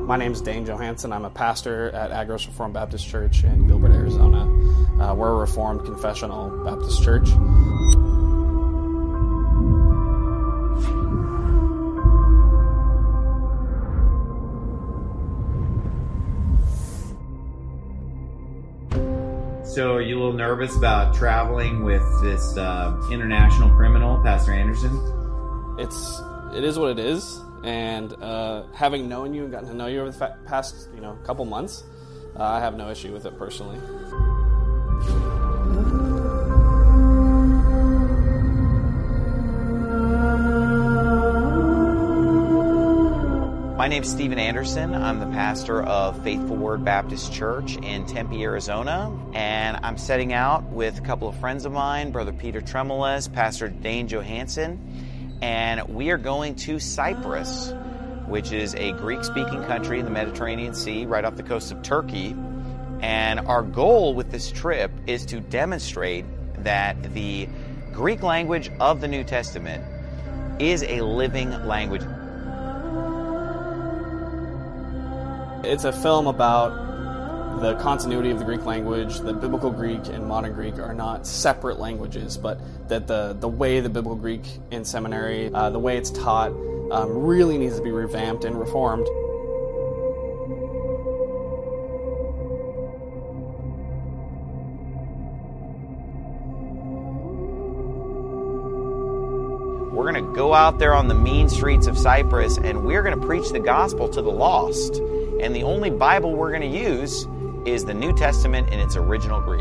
My name is Dane Johansson. I'm a pastor at Agros Reformed Baptist Church in Gilbert, Arizona. We're a Reformed confessional Baptist church. So are you a little nervous about traveling with this international criminal, Pastor Anderson? It is what it is, and having known you and gotten to know you over the past couple months, I have no issue with it personally. My name's Stephen Anderson. I'm the pastor of Faithful Word Baptist Church in Tempe, Arizona, and I'm setting out with a couple of friends of mine, Brother Peter Tremoles, Pastor Dane Johansson, and we are going to Cyprus, which is a Greek-speaking country in the Mediterranean Sea, right off the coast of Turkey. And our goal with this trip is to demonstrate that the Greek language of the New Testament is a living language. It's a film about the continuity of the Greek language. The Biblical Greek and modern Greek are not separate languages, but that the way the Biblical Greek in seminary, the way it's taught, really needs to be revamped and reformed. We're going to go out there on the mean streets of Cyprus, and we're going to preach the gospel to the lost. And the only Bible we're going to use is the New Testament in its original Greek.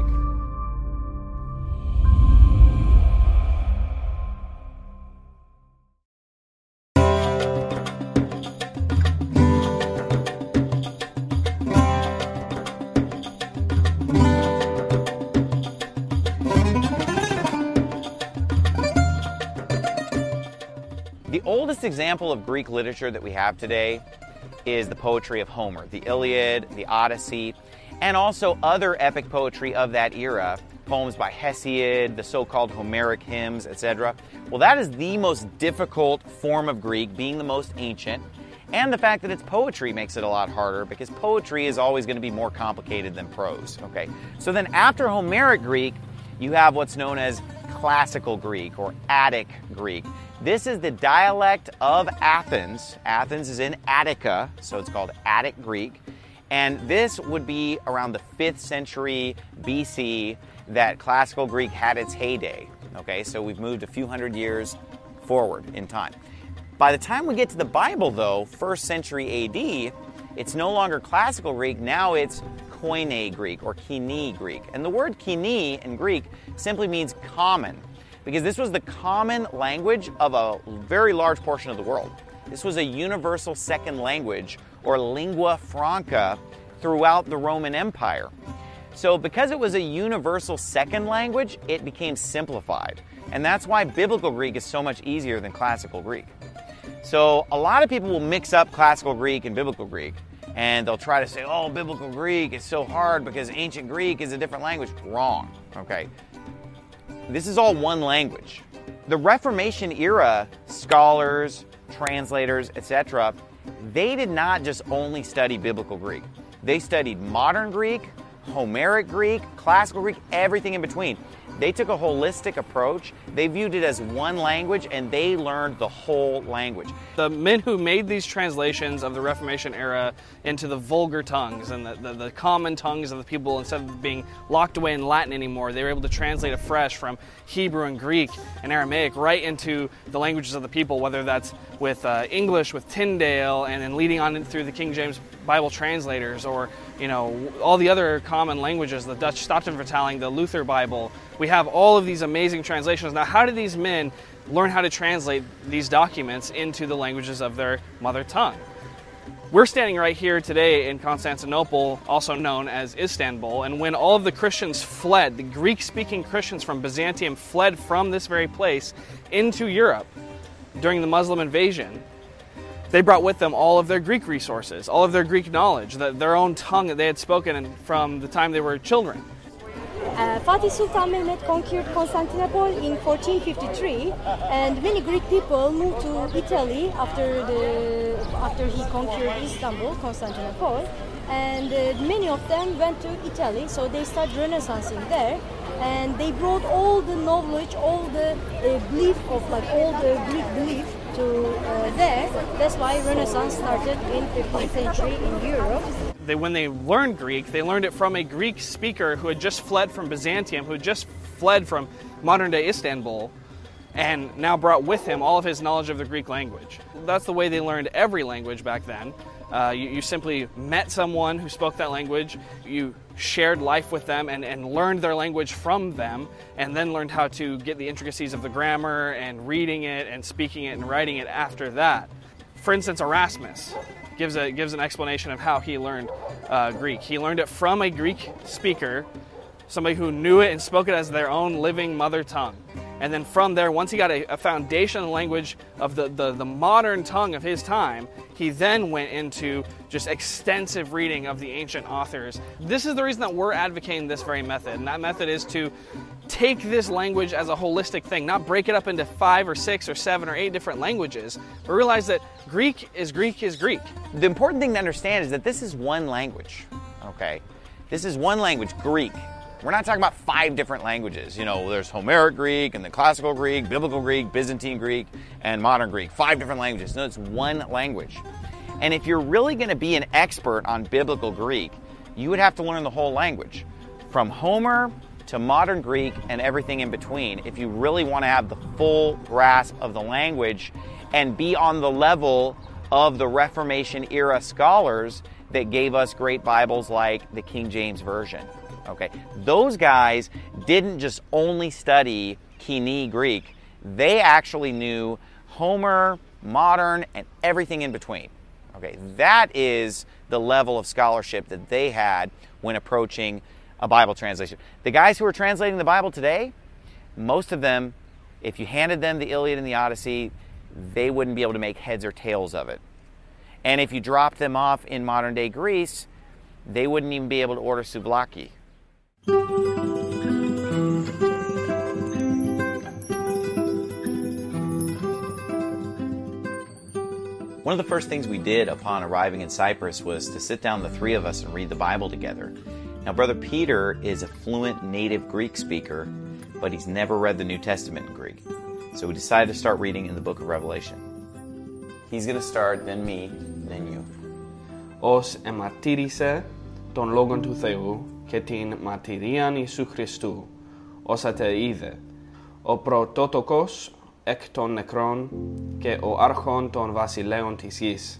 The oldest example of Greek literature that we have today is the poetry of Homer, the Iliad, the Odyssey, and also other epic poetry of that era, poems by Hesiod, the so-called Homeric hymns, etc. Well, that is the most difficult form of Greek, being the most ancient, and the fact that it's poetry makes it a lot harder, because poetry is always going to be more complicated than prose. Okay, so then after Homeric Greek, you have what's known as Classical Greek or Attic Greek. This is the dialect of Athens. Athens is in Attica, so it's called Attic Greek. And this would be around the 5th century BC that Classical Greek had its heyday. Okay, so we've moved a few hundred years forward in time. By the time we get to the Bible, though, 1st century AD, it's no longer Classical Greek, now it's Koine Greek or Koine Greek. And the word Koine in Greek simply means common, because this was the common language of a very large portion of the world. This was a universal second language, or lingua franca, throughout the Roman Empire. So because it was a universal second language, it became simplified. And that's why Biblical Greek is so much easier than Classical Greek. So a lot of people will mix up Classical Greek and Biblical Greek, and they'll try to say, oh, Biblical Greek is so hard because Ancient Greek is a different language. Wrong, okay? This is all one language. The Reformation era scholars, translators, etc., they did not just only study Biblical Greek. They studied modern Greek, Homeric Greek, Classical Greek, everything in between. They took a holistic approach. They viewed it as one language, and they learned the whole language. The men who made these translations of the Reformation era into the vulgar tongues and the common tongues of the people, instead of being locked away in Latin anymore, they were able to translate afresh from Hebrew and Greek and Aramaic right into the languages of the people, whether that's with English, with Tyndale, and then leading on through the King James Bible translators, or all the other common languages, the Dutch Statenvertaling, the Luther Bible. We have all of these amazing translations. Now, how did these men learn how to translate these documents into the languages of their mother tongue? We're standing right here today in Constantinople, also known as Istanbul, and when all of the Christians fled, the Greek-speaking Christians from Byzantium fled from this very place into Europe during the Muslim invasion, they brought with them all of their Greek resources, all of their Greek knowledge, their own tongue that they had spoken from the time they were children. Fatih Sultan Mehmet conquered Constantinople in 1453, and many Greek people moved to Italy after he conquered Istanbul, Constantinople, and many of them went to Italy, so they started Renaissancing there, and they brought all the knowledge, all the belief of all the Greek belief to there. That's why Renaissance started in 15th century in Europe. When they learned Greek, they learned it from a Greek speaker who had just fled from Byzantium, who had just fled from modern-day Istanbul, and now brought with him all of his knowledge of the Greek language. That's the way they learned every language back then. You simply met someone who spoke that language, you shared life with them and learned their language from them, and then learned how to get the intricacies of the grammar and reading it and speaking it and writing it after that. For instance, Erasmus gives an explanation of how he learned Greek. He learned it from a Greek speaker, somebody who knew it and spoke it as their own living mother tongue. And then from there, once he got a foundation of the language of the modern tongue of his time, he then went into just extensive reading of the ancient authors. This is the reason that we're advocating this very method, and that method is to take this language as a holistic thing, not break it up into 5 or 6 or 7 or 8 different languages, but realize that Greek is Greek is Greek. The important thing to understand is that this is one language, okay? This is one language, Greek. We're not talking about 5 different languages. You know, there's Homeric Greek and the Classical Greek, Biblical Greek, Byzantine Greek, and Modern Greek. 5 different languages. No, it's one language. And if you're really going to be an expert on Biblical Greek, you would have to learn the whole language, from Homer to Modern Greek and everything in between, if you really want to have the full grasp of the language and be on the level of the Reformation era scholars that gave us great Bibles like the King James Version. Okay, those guys didn't just only study Koine Greek, they actually knew Homer, Modern, and everything in between. Okay, that is the level of scholarship that they had when approaching a Bible translation. The guys who are translating the Bible today, most of them, if you handed them the Iliad and the Odyssey, they wouldn't be able to make heads or tails of it. And if you dropped them off in modern-day Greece, they wouldn't even be able to order souvlaki. One of the first things we did upon arriving in Cyprus was to sit down, the 3 of us, and read the Bible together. Now, Brother Peter is a fluent native Greek speaker, but he's never read the New Testament in Greek. So we decided to start reading in the book of Revelation. He's going to start, then me, then you. Ως εμαρτύρησε τον λόγον του Θεού και την μαρτυρίαν Ιησού Χριστού, όσα τε είδε, ο πρωτότοκος εκ των νεκρών και ο άρχον των βασιλέων της γης.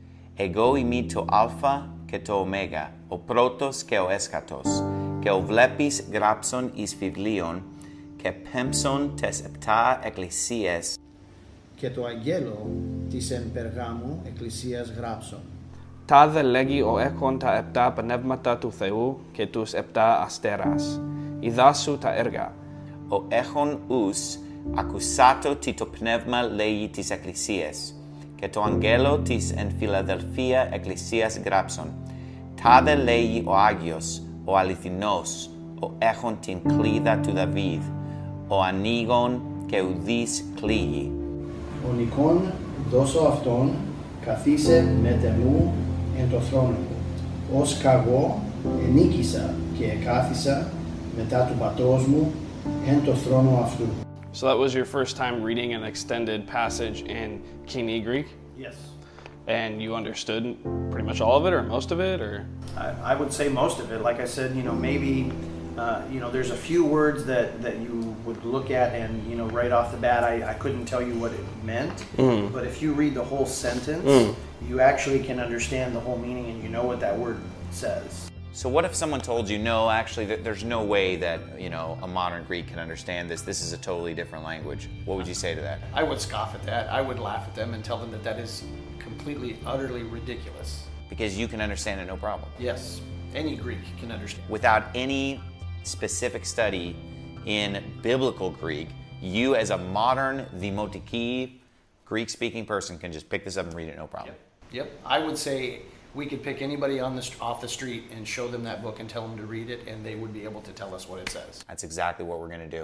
Εγώ είμαι το Αλφα και το Ωμέγα, ο πρώτος και ο έσχατος, και ο βλέπεις γράψον εις βιβλίον και πέμψον τες 7 εκκλησίες. Και το αγγέλο της εν Περγάμου εκκλησίας γράψον. Τάδε λέγει ο έχων τα 7 πνεύματα του Θεού και τους 7 αστέρας. Ιδάσου τα έργα. Ο έχων ους ακουσάτο τι το πνεύμα λέγει τις εκκλησίες, και το αγγέλο της εν Φιλαδελφία εκκλησίας γράψον. Τάδε λέγει ο Άγιος, ο αληθινός, ο έχων την κλίδα του Δαβίδ, ο ανοίγων και ουδείς κλείγει. Ο νικόν δώσω αυτόν, καθίσε μετεμού εν το θρόνο μου, ως καγώ ενίκησα και εκάθισα μετά του πατρός μου εν το θρόνο αυτού. So that was your first time reading an extended passage in Koine Greek? Yes. And you understood pretty much all of it or most of it, or? I would say most of it. Like I said, maybe, there's a few words that you would look at and, right off the bat, I couldn't tell you what it meant. Mm. But if you read the whole sentence, you actually can understand the whole meaning and you know what that word says. So what if someone told you, no, actually, there's no way that, a modern Greek can understand this. This is a totally different language. What would you say to that? I would scoff at that. I would laugh at them and tell them that is completely, utterly ridiculous. Because you can understand it no problem. Yes, any Greek can understand. Without any specific study in biblical Greek, you as a modern Demotiki Greek-speaking person can just pick this up and read it no problem. Yep. I would say we could pick anybody off the street and show them that book and tell them to read it, and they would be able to tell us what it says. That's exactly what we're going to do.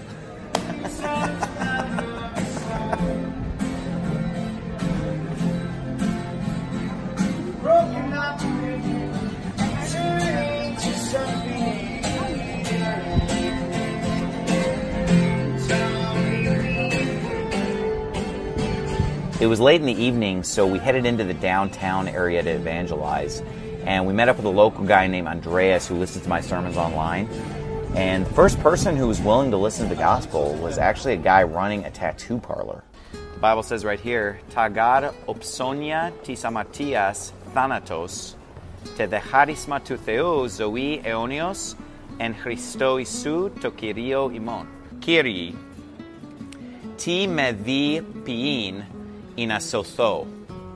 It was late in the evening, so we headed into the downtown area to evangelize. And we met up with a local guy named Andreas who listens to my sermons online. And the first person who was willing to listen to the gospel was actually a guy running a tattoo parlor. The Bible says right here, Tagar opsonia tis amartias thanatos, te decharisma tu theou zoe eonios, en Christo Isu to Kyrio imon. Kyrie, ti me di piin ina sotho,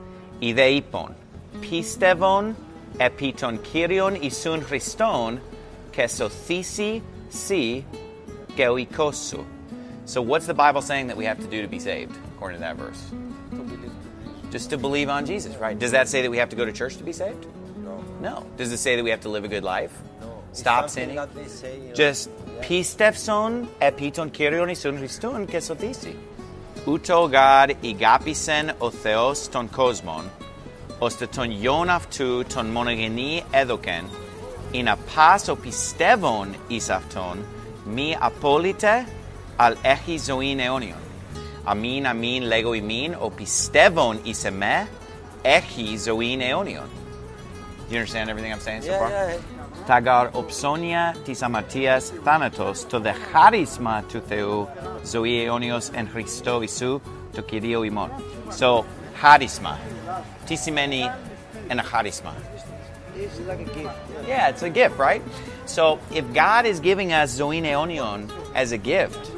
ide ipon, pistevon epiton Kyrion Isun Christon, kesothisi si geoikosu. So what's the Bible saying that we have to do to be saved, according to that verse? Just to believe on Jesus, right? Does that say that we have to go to church to be saved? No. Does it say that we have to live a good life? No. Stop sinning? Just pistevson epiton Kyrion Isun Christon, kesothisi. Uto God igapisen o theos ton kosmon, oste ton yonaftu ton monogeni edoken, in a pas o pistevon isafton, mi apolite al echi zoin eonion. Amin lego imin o pistevon iseme, echi zoin eonion. Do you understand everything I'm saying so far? Yeah. Tagar opsonia tis amartias thanatos to the charisma tu theu zoe eonios en Christo Isu to Kyrio imon. So, charisma. Tisimeni and a charisma. It's like a gift. Yeah, it's a gift, right? So, if God is giving us zoe eonion as a gift,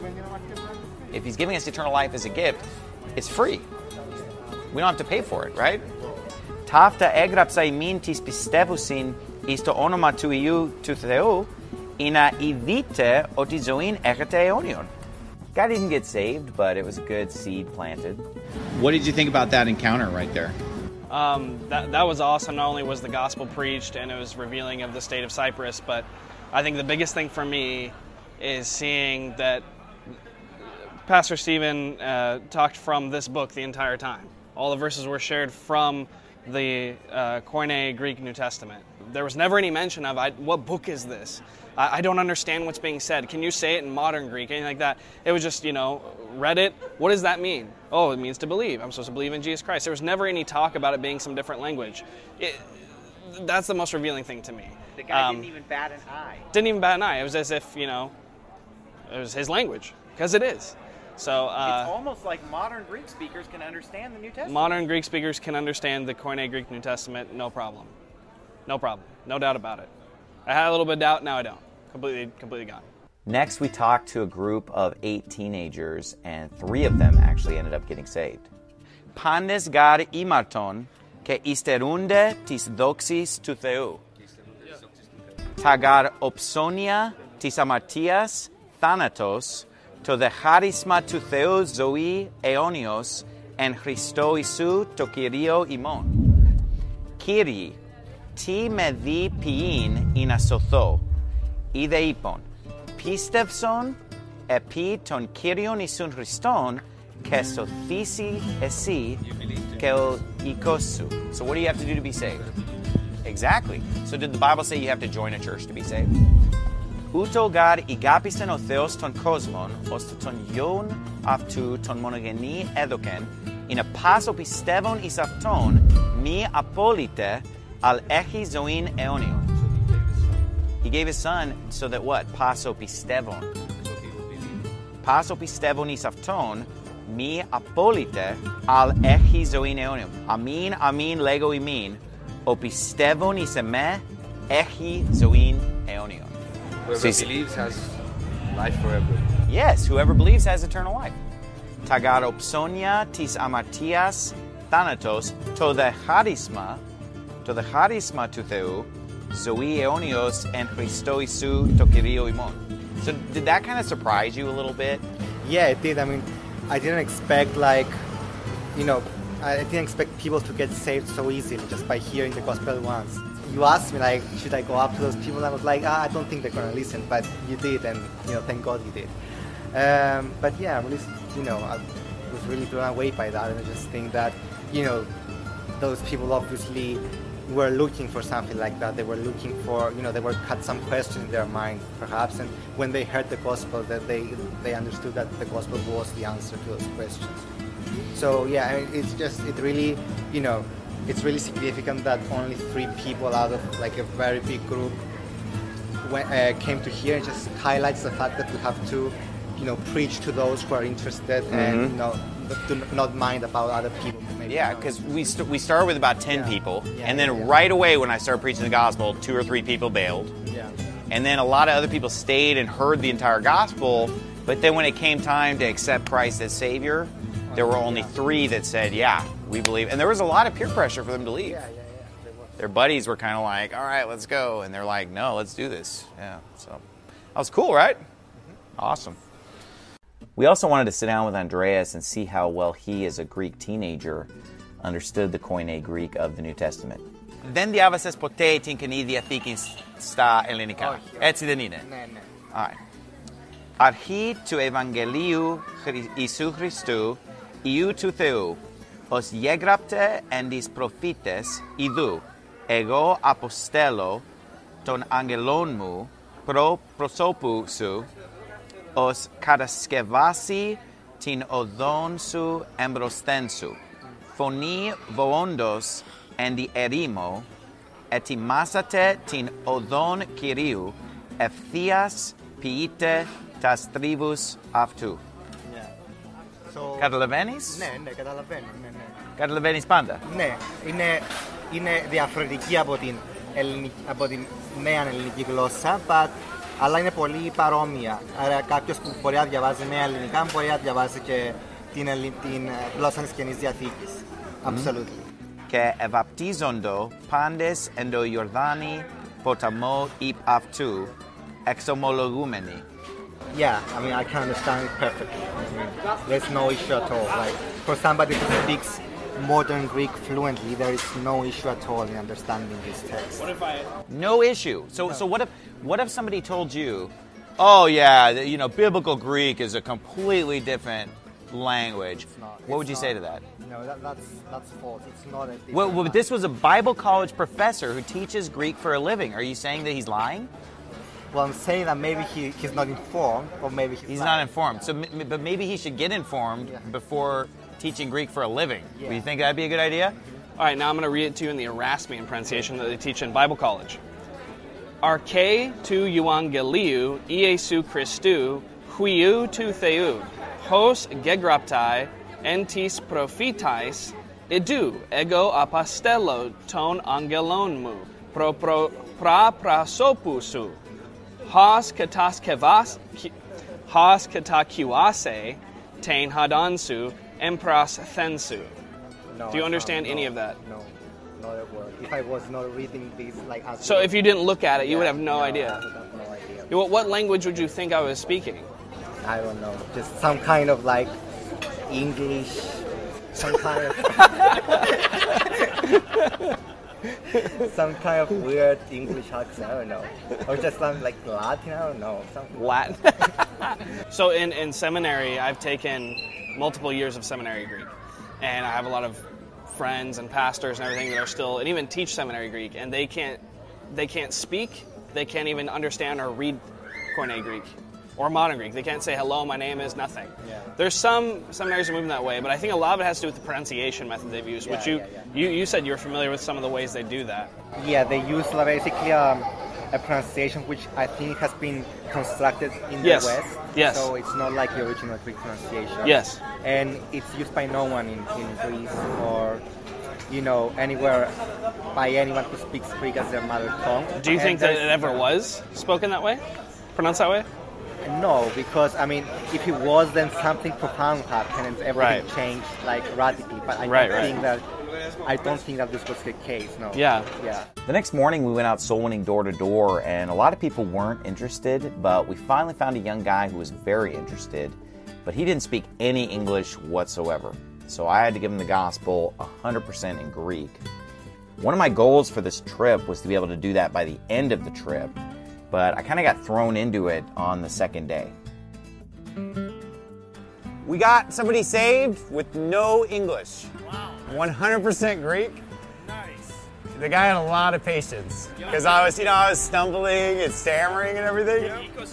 if He's giving us eternal life as a gift, it's free. We don't have to pay for it, right? Tafta egrapsai min tis pistevusin isto onoma tu iu tu theu, ina idite otizoin echete eonion. God didn't get saved, but it was a good seed planted. What did you think about that encounter right there? That was awesome. Not only was the gospel preached and it was revealing of the state of Cyprus, but I think the biggest thing for me is seeing that Pastor Stephen talked from this book the entire time. All the verses were shared from the Koine Greek New Testament. There was never any mention of, what book is this? I don't understand what's being said. Can you say it in modern Greek? Anything like that. It was just, read it. What does that mean? Oh, it means to believe. I'm supposed to believe in Jesus Christ. There was never any talk about it being some different language. That's the most revealing thing to me. The guy didn't even bat an eye. Didn't even bat an eye. It was as if, it was his language, because it is. So it's almost like modern Greek speakers can understand the New Testament. Modern Greek speakers can understand the Koine Greek New Testament, no problem. No problem. No doubt about it. I had a little bit of doubt, now I don't. Completely gone. Next, we talked to a group of 8 teenagers, and 3 of them actually ended up getting saved. Pandes gar imarton, ke isterunde tis doxis tu theu. Tagar opsonia tis amartias thanatos, to the charisma tu theu zoe eonios, en Christo Isu to Kyrio imon. Kyrie, ti me di piin in asotho, ide ipon, pistevson, epi ton Kyrion Isun Christon, kesothisi esi, keo ikosu. So what do you have to do to be saved? Exactly. So did the Bible say you have to join a church to be saved? Uto gar igapisen o theos ton kosmon, osto ton yon aftu ton monogeni edoken, in a paso pistevon isafton, mi apolite al echi zoin eonion. He gave his son so that what? Paso pistevon. Paso pistevon isafton, mi apolite al echi zoin eonion. Amin lego imin, o pistevon iseme echi zoin eonion. Whoever believes has life forever. Yes, whoever believes has eternal life. Tagar opsonia tis amartias thanatos, to the charisma tu theu, zoe eonios en Christo Isu to Kyrio imon. So did that kind of surprise you a little bit? Yeah, it did. I mean, I didn't expect I didn't expect people to get saved so easily just by hearing the gospel once. You asked me, like, should I go up to those people? And I was like, I don't think they're going to listen, but you did, and, thank God you did. But yeah, really, I was really blown away by that, and I just think that, those people obviously were looking for something like that. They were looking for, had some question in their mind, perhaps, and when they heard the gospel, that they understood that the gospel was the answer to those questions. So yeah, I mean, it really, it's really significant that only 3 people out of like a very big group came to hear. It just highlights the fact that we have to, preach to those who are interested and do not mind about other people. Yeah, because we started with about 10 people, and then right away when I started preaching the gospel, 2 or 3 people bailed. Yeah. And then a lot of other people stayed and heard the entire gospel, but then when it came time to accept Christ as Savior, there were only 3 that said, yeah, we believe. And there was a lot of peer pressure for them to leave. Their buddies were kind of like, all right, let's go. And they're like, no, let's do this. Yeah, so that was cool, right? Awesome. We also wanted to sit down with Andreas and see how well he, as a Greek teenager, understood the Koine Greek of the New Testament. Δεν διάβασες ποτέ την Καινή Διαθήκη στα ελληνικά. Έτσι δεν είναι. Ναι. Alright. Αρχή του Ευαγγελίου Ιησού Χριστού, Υιού του Θεού, ως γέγραπτε εν τις προφήτες, ιδού, εγώ αποστέλω των αγγελών μου προ προσώπου σου, ως κατασκευάσει την οδόν σου εμπροσθέν σου. Φωνή βοόντος εν τη ερήμο, ετοιμάσατε την οδόν Κυρίου, ευθείας ποιείτε τας τρίβους αυτού. Καταλαβαίνεις? Ναι, καταλαβαίνω. Ναι. Καταλαβαίνεις πάντα? Ναι, είναι διαφορετική από την νέα ελληνική γλώσσα, αλλά είναι πολύ παρόμοια. Άρα κάποιος που μπορεί να διαβάζει νέα ελληνικά μπορεί να διαβάζει και την γλώσσα της Καινής Διαθήκης. Absolutely. Και ευαπτίζοντο πάντες εν το Ιορδάνη ποταμό υπ αυτού εξομολογούμενοι. Yeah, I mean, I can understand it perfectly. There's no issue at all. Like, for somebody who speaks modern Greek fluently, there is no issue at all in understanding this text. No issue. So what if somebody told you, oh yeah, biblical Greek is a completely different language? What would you say to that? No, that's false. It's not a different Well, this was a Bible college professor who teaches Greek for a living. Are you saying that he's lying? Well, I'm saying that maybe he's not informed, or maybe he's not informed. So, but maybe he should get informed before teaching Greek for a living. Yeah. Do you think that'd be a good idea? All right, now I'm going to read it to you in the Erasmian pronunciation that they teach in Bible college. Arche tu euangeliou Iesu Christou, huiou tu theou, hos gegraptai, entis prophetais, idou, ego apostello ton angelon mu, pra prasopusu, hos katakiwase, tain hadansu, empras thensu. No, Do you understand any of that? No, not a word. If I was not reading this, So if you didn't look at it, you would have no idea. I would have no idea. What language would you think I was speaking? I don't know. Just some kind of like English, some kind of some kind of weird English accent. I don't know, or just something like Latin. I don't know. Something Latin. So in seminary, I've taken multiple years of seminary Greek, and I have a lot of friends and pastors and everything that are still and even teach seminary Greek, and they can't speak, they can't even understand or read Koine Greek or modern Greek. They can't say hello, my name is nothing. Yeah. There's some seminaries are moving that way, but I think a lot of it has to do with the pronunciation method they've used, which you said you're familiar with some of the ways they do that. Yeah, they use basically a pronunciation which I think has been constructed in the West. Yes. So it's not like the original Greek pronunciation. Yes. And it's used by no one in Greece or, anywhere by anyone who speaks Greek as their mother tongue. Do you think that it ever was spoken that way? Pronounced that way? No, because, if it was, then something profound happened and everything changed, radically. But I don't think that this was the case, no. Yeah. The next morning, we went out soul winning door to door, and a lot of people weren't interested, but we finally found a young guy who was very interested, but he didn't speak any English whatsoever. So I had to give them the gospel 100% in Greek. One of my goals for this trip was to be able to do that by the end of the trip, but I kind of got thrown into it on the second day. We got somebody saved with no English. Wow. 100% Greek. Nice. The guy had a lot of patience because I was stumbling and stammering and everything.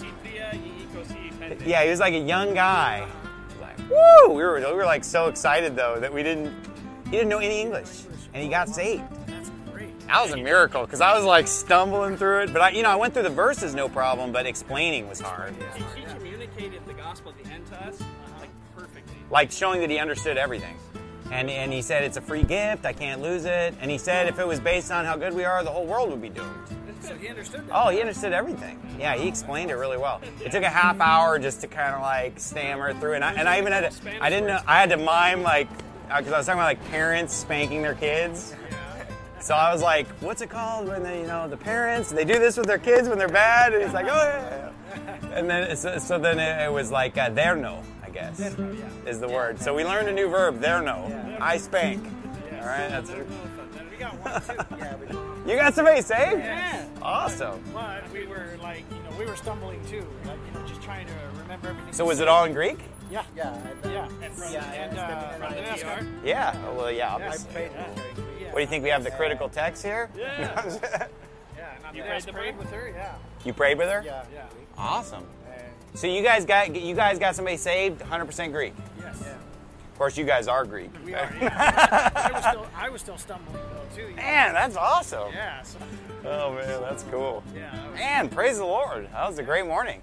Yeah, he was like a young guy. Like, woo! We were like so excited though that he didn't know any English and he got saved. That's great. That was a miracle because I was like stumbling through it, but I went through the verses no problem, but explaining was hard. He communicated the gospel at the end to us like perfectly. Like showing that he understood everything. And he said it's a free gift, I can't lose it. And he said if it was based on how good we are, the whole world would be doomed. So he understood that. Oh, he understood everything. Yeah, he explained it really well. It took a half hour just to kind of like stammer through it. And I even had to, I had to mime like, because I was talking about like parents spanking their kids. So I was like, what's it called when they, the parents, they do this with their kids when they're bad? And he's like, oh yeah. And then, so then it was like, derno, I guess, is the word. So we learned a new verb, derno. I spank. All right, that's it. We got one too. You got somebody saved? Yeah. Awesome. But we were like, we were stumbling too, like, just trying to remember everything. So was it all in Greek? Yeah. And from the NASCAR. Yeah. Oh, well, yeah. Yes. What do you think? We have the critical text here? Yeah. You guys prayed with her? Yeah. You prayed with her? Yeah. Awesome. So you guys got somebody saved 100% Greek? Yes. Yeah. Of course, you guys are Greek. We are. Yeah. I was still stumbling though too. Man, that's awesome. Yeah. So. Oh man, that's cool. Yeah. Man, praise the Lord. That was a great morning.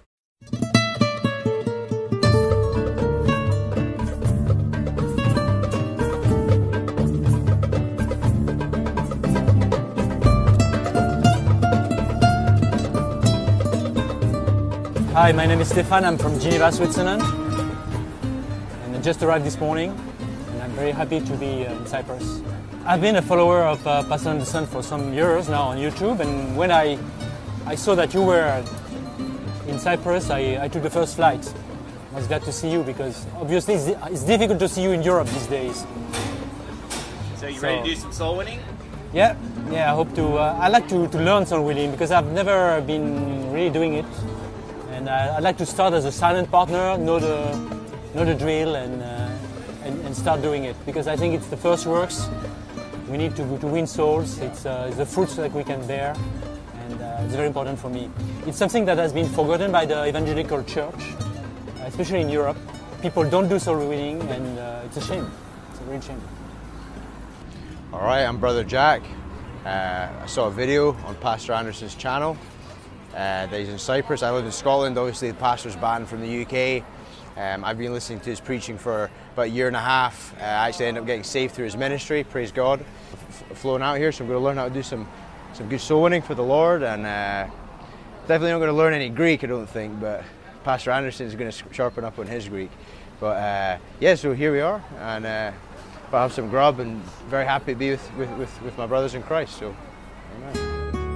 Hi, my name is Stefan. I'm from Geneva, Switzerland, and I just arrived this morning, and I'm very happy to be in Cyprus. I've been a follower of Pastor Anderson for some years now on YouTube, and when I saw that you were in Cyprus, I took the first flight. I was glad to see you because obviously it's difficult to see you in Europe these days. So you ready to do some soul winning? Yeah, I hope to. I like to learn soul winning because I've never been really doing it. And I'd like to start as a silent partner, know the drill, and start doing it because I think it's the first works. We need to win souls. It's the fruits that we can bear, and it's very important for me. It's something that has been forgotten by the evangelical church, especially in Europe. People don't do soul winning, and it's a shame. It's a real shame. All right, I'm Brother Jack. I saw a video on Pastor Anderson's channel. That he's in Cyprus. I live in Scotland. Obviously, the pastor's banned from the UK. I've been listening to his preaching for about a year and a half. I actually ended up getting saved through his ministry. Praise God. Flown out here, so I'm going to learn how to do some good soul winning for the Lord. And definitely not going to learn any Greek, I don't think. But Pastor Anderson is going to sharpen up on his Greek. But yeah, so here we are, and I'll have some grub, and very happy to be with my brothers in Christ. So, amen.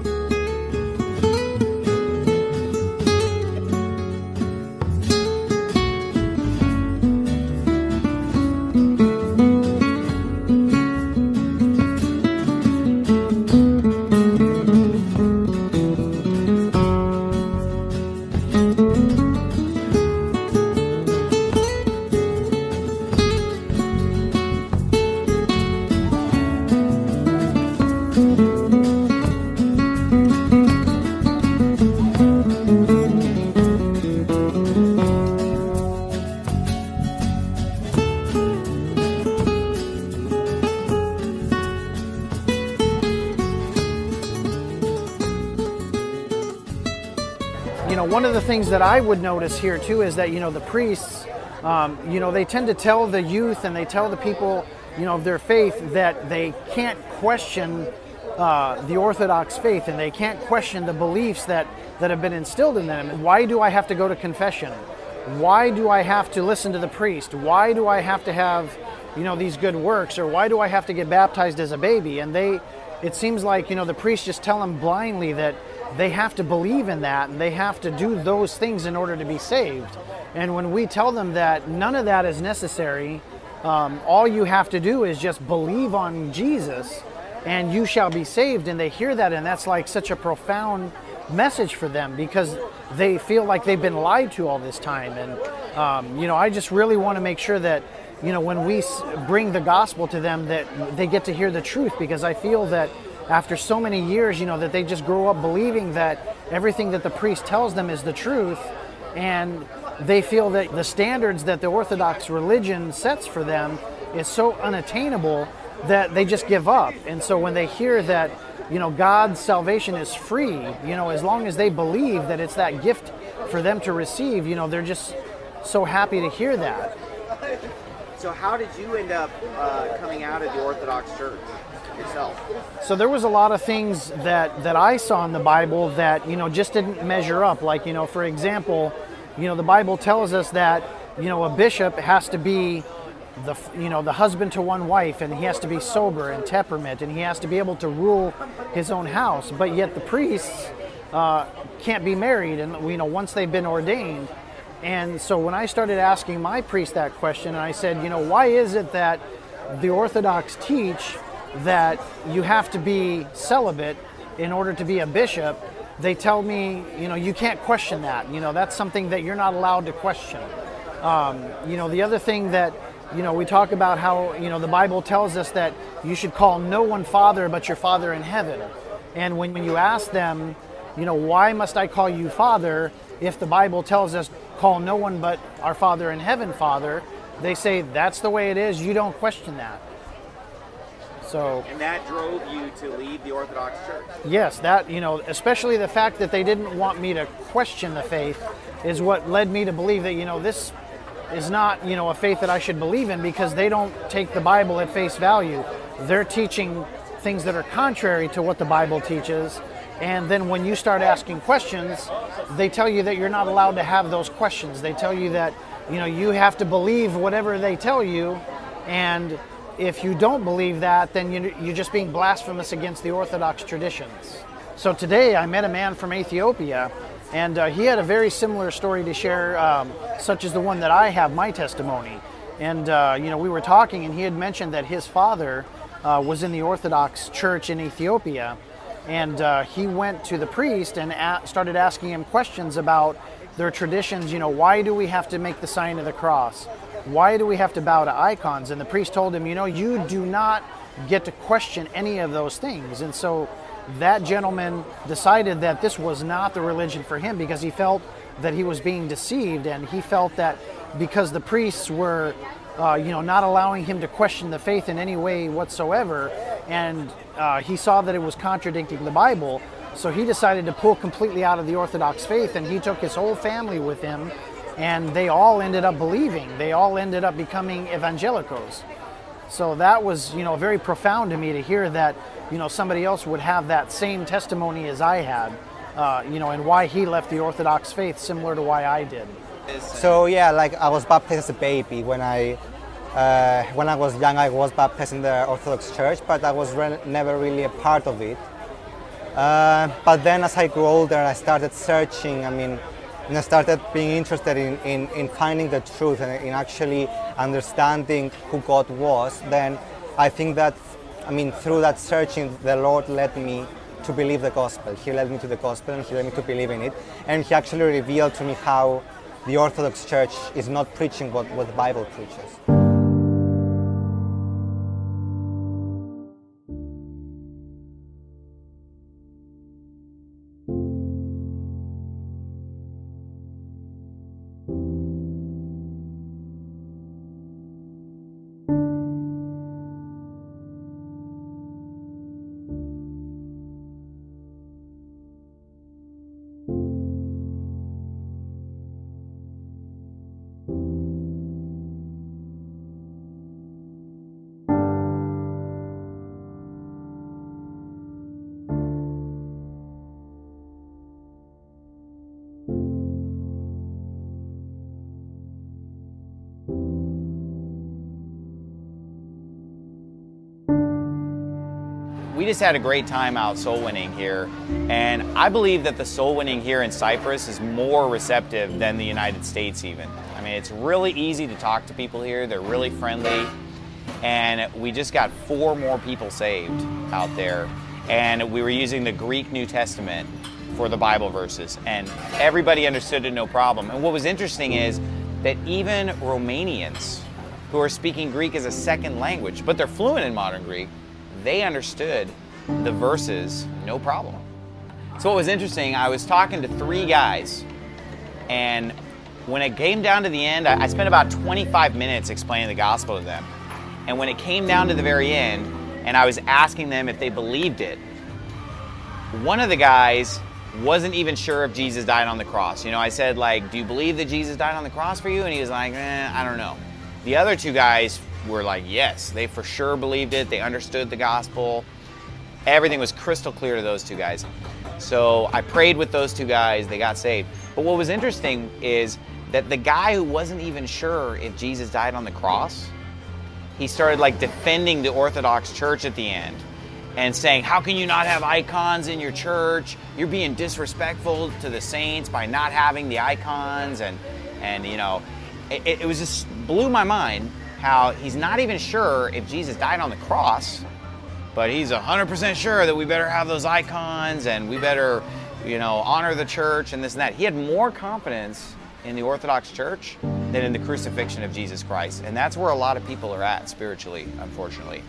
One of the things that I would notice here too is that the priests, they tend to tell the youth and they tell the people, of their faith that they can't question the Orthodox faith and they can't question the beliefs that have been instilled in them. Why do I have to go to confession? Why do I have to listen to the priest? Why do I have to have, these good works? Or why do I have to get baptized as a baby? And it seems like, the priests just tell them blindly that they have to believe in that and they have to do those things in order to be saved. And when we tell them that none of that is necessary, all you have to do is just believe on Jesus and you shall be saved. And they hear that, and that's like such a profound message for them because they feel like they've been lied to all this time. And I just really want to make sure that when we bring the gospel to them, that they get to hear the truth, because I feel that after so many years, that they just grow up believing that everything that the priest tells them is the truth, and they feel that the standards that the Orthodox religion sets for them is so unattainable that they just give up. And so when they hear that, God's salvation is free, as long as they believe that it's that gift for them to receive, they're just so happy to hear that. So how did you end up coming out of the Orthodox Church yourself? So there was a lot of things that I saw in the Bible that, just didn't measure up. Like, for example, the Bible tells us that, a bishop has to be the husband to one wife, and he has to be sober and temperament, and he has to be able to rule his own house. But yet the priests can't be married, and once they've been ordained. And so when I started asking my priest that question, and I said, why is it that the Orthodox teach that you have to be celibate in order to be a bishop? They tell me, you can't question that. That's something that you're not allowed to question. The other thing that, we talk about how, the Bible tells us that you should call no one Father but your Father in heaven. And when you ask them, why must I call you Father if the Bible tells us call no one but our Father in heaven Father, they say that's the way it is, you don't question that. So, and that drove you to leave the Orthodox Church? Yes, that, especially the fact that they didn't want me to question the faith is what led me to believe that, this is not, a faith that I should believe in, because they don't take the Bible at face value. They're teaching things that are contrary to what the Bible teaches. And then when you start asking questions, they tell you that you're not allowed to have those questions. They tell you that, you have to believe whatever they tell you. And if you don't believe that, then you're just being blasphemous against the Orthodox traditions. So today I met a man from Ethiopia, and he had a very similar story to share, such as the one that I have, my testimony. And, we were talking, and he had mentioned that his father was in the Orthodox Church in Ethiopia. And he went to the priest and started asking him questions about their traditions. Why do we have to make the sign of the cross? Why do we have to bow to icons? And the priest told him, you do not get to question any of those things. And so that gentleman decided that this was not the religion for him, because he felt that he was being deceived, and he felt that because the priests were not allowing him to question the faith in any way whatsoever, and he saw that it was contradicting the Bible, so he decided to pull completely out of the Orthodox faith, and he took his whole family with him, and they all ended up believing. They all ended up becoming evangelicals. So that was, very profound to me to hear that, somebody else would have that same testimony as I had, and why he left the Orthodox faith similar to why I did. So yeah, like I was baptized as a baby. When I was young, I was baptized in the Orthodox Church, but I was never really a part of it. But then as I grew older, I started searching. And I started being interested in finding the truth and in actually understanding who God was. Then I think that, through that searching, the Lord led me to believe the gospel. He led me to the gospel, and he led me to believe in it. And he actually revealed to me how the Orthodox Church is not preaching what the Bible preaches. We just had a great time out soul winning here, and I believe that the soul winning here in Cyprus is more receptive than the United States even. mean, it's really easy to talk to people here. They're really friendly. And we just got 4 more people saved out there. And we were using the Greek New Testament for the Bible verses. And everybody understood it no problem. And what was interesting is that even Romanians who are speaking Greek as a second language, but they're fluent in modern Greek, they understood the verses no problem. So what was interesting, I was talking to 3 guys, and when it came down to the end, I spent about 25 minutes explaining the gospel to them. And when it came down to the very end, and I was asking them if they believed it, one of the guys wasn't even sure if Jesus died on the cross. You know, I said, like, do you believe that Jesus died on the cross for you? And he was like, I don't know. The other 2 guys were like, yes, they for sure believed it. They understood the gospel. Everything was crystal clear to those 2 guys. So I prayed with those 2 guys. They got saved. But what was interesting is that the guy who wasn't even sure if Jesus died on the cross, he started like defending the Orthodox Church at the end and saying, how can you not have icons in your church? You're being disrespectful to the saints by not having the icons. And you know, it was just blew my mind how he's not even sure if Jesus died on the cross, but he's 100% sure that we better have those icons and we better, you know, honor the church and this and that. He had more confidence in the Orthodox Church than in the crucifixion of Jesus Christ. And that's where a lot of people are at spiritually, unfortunately.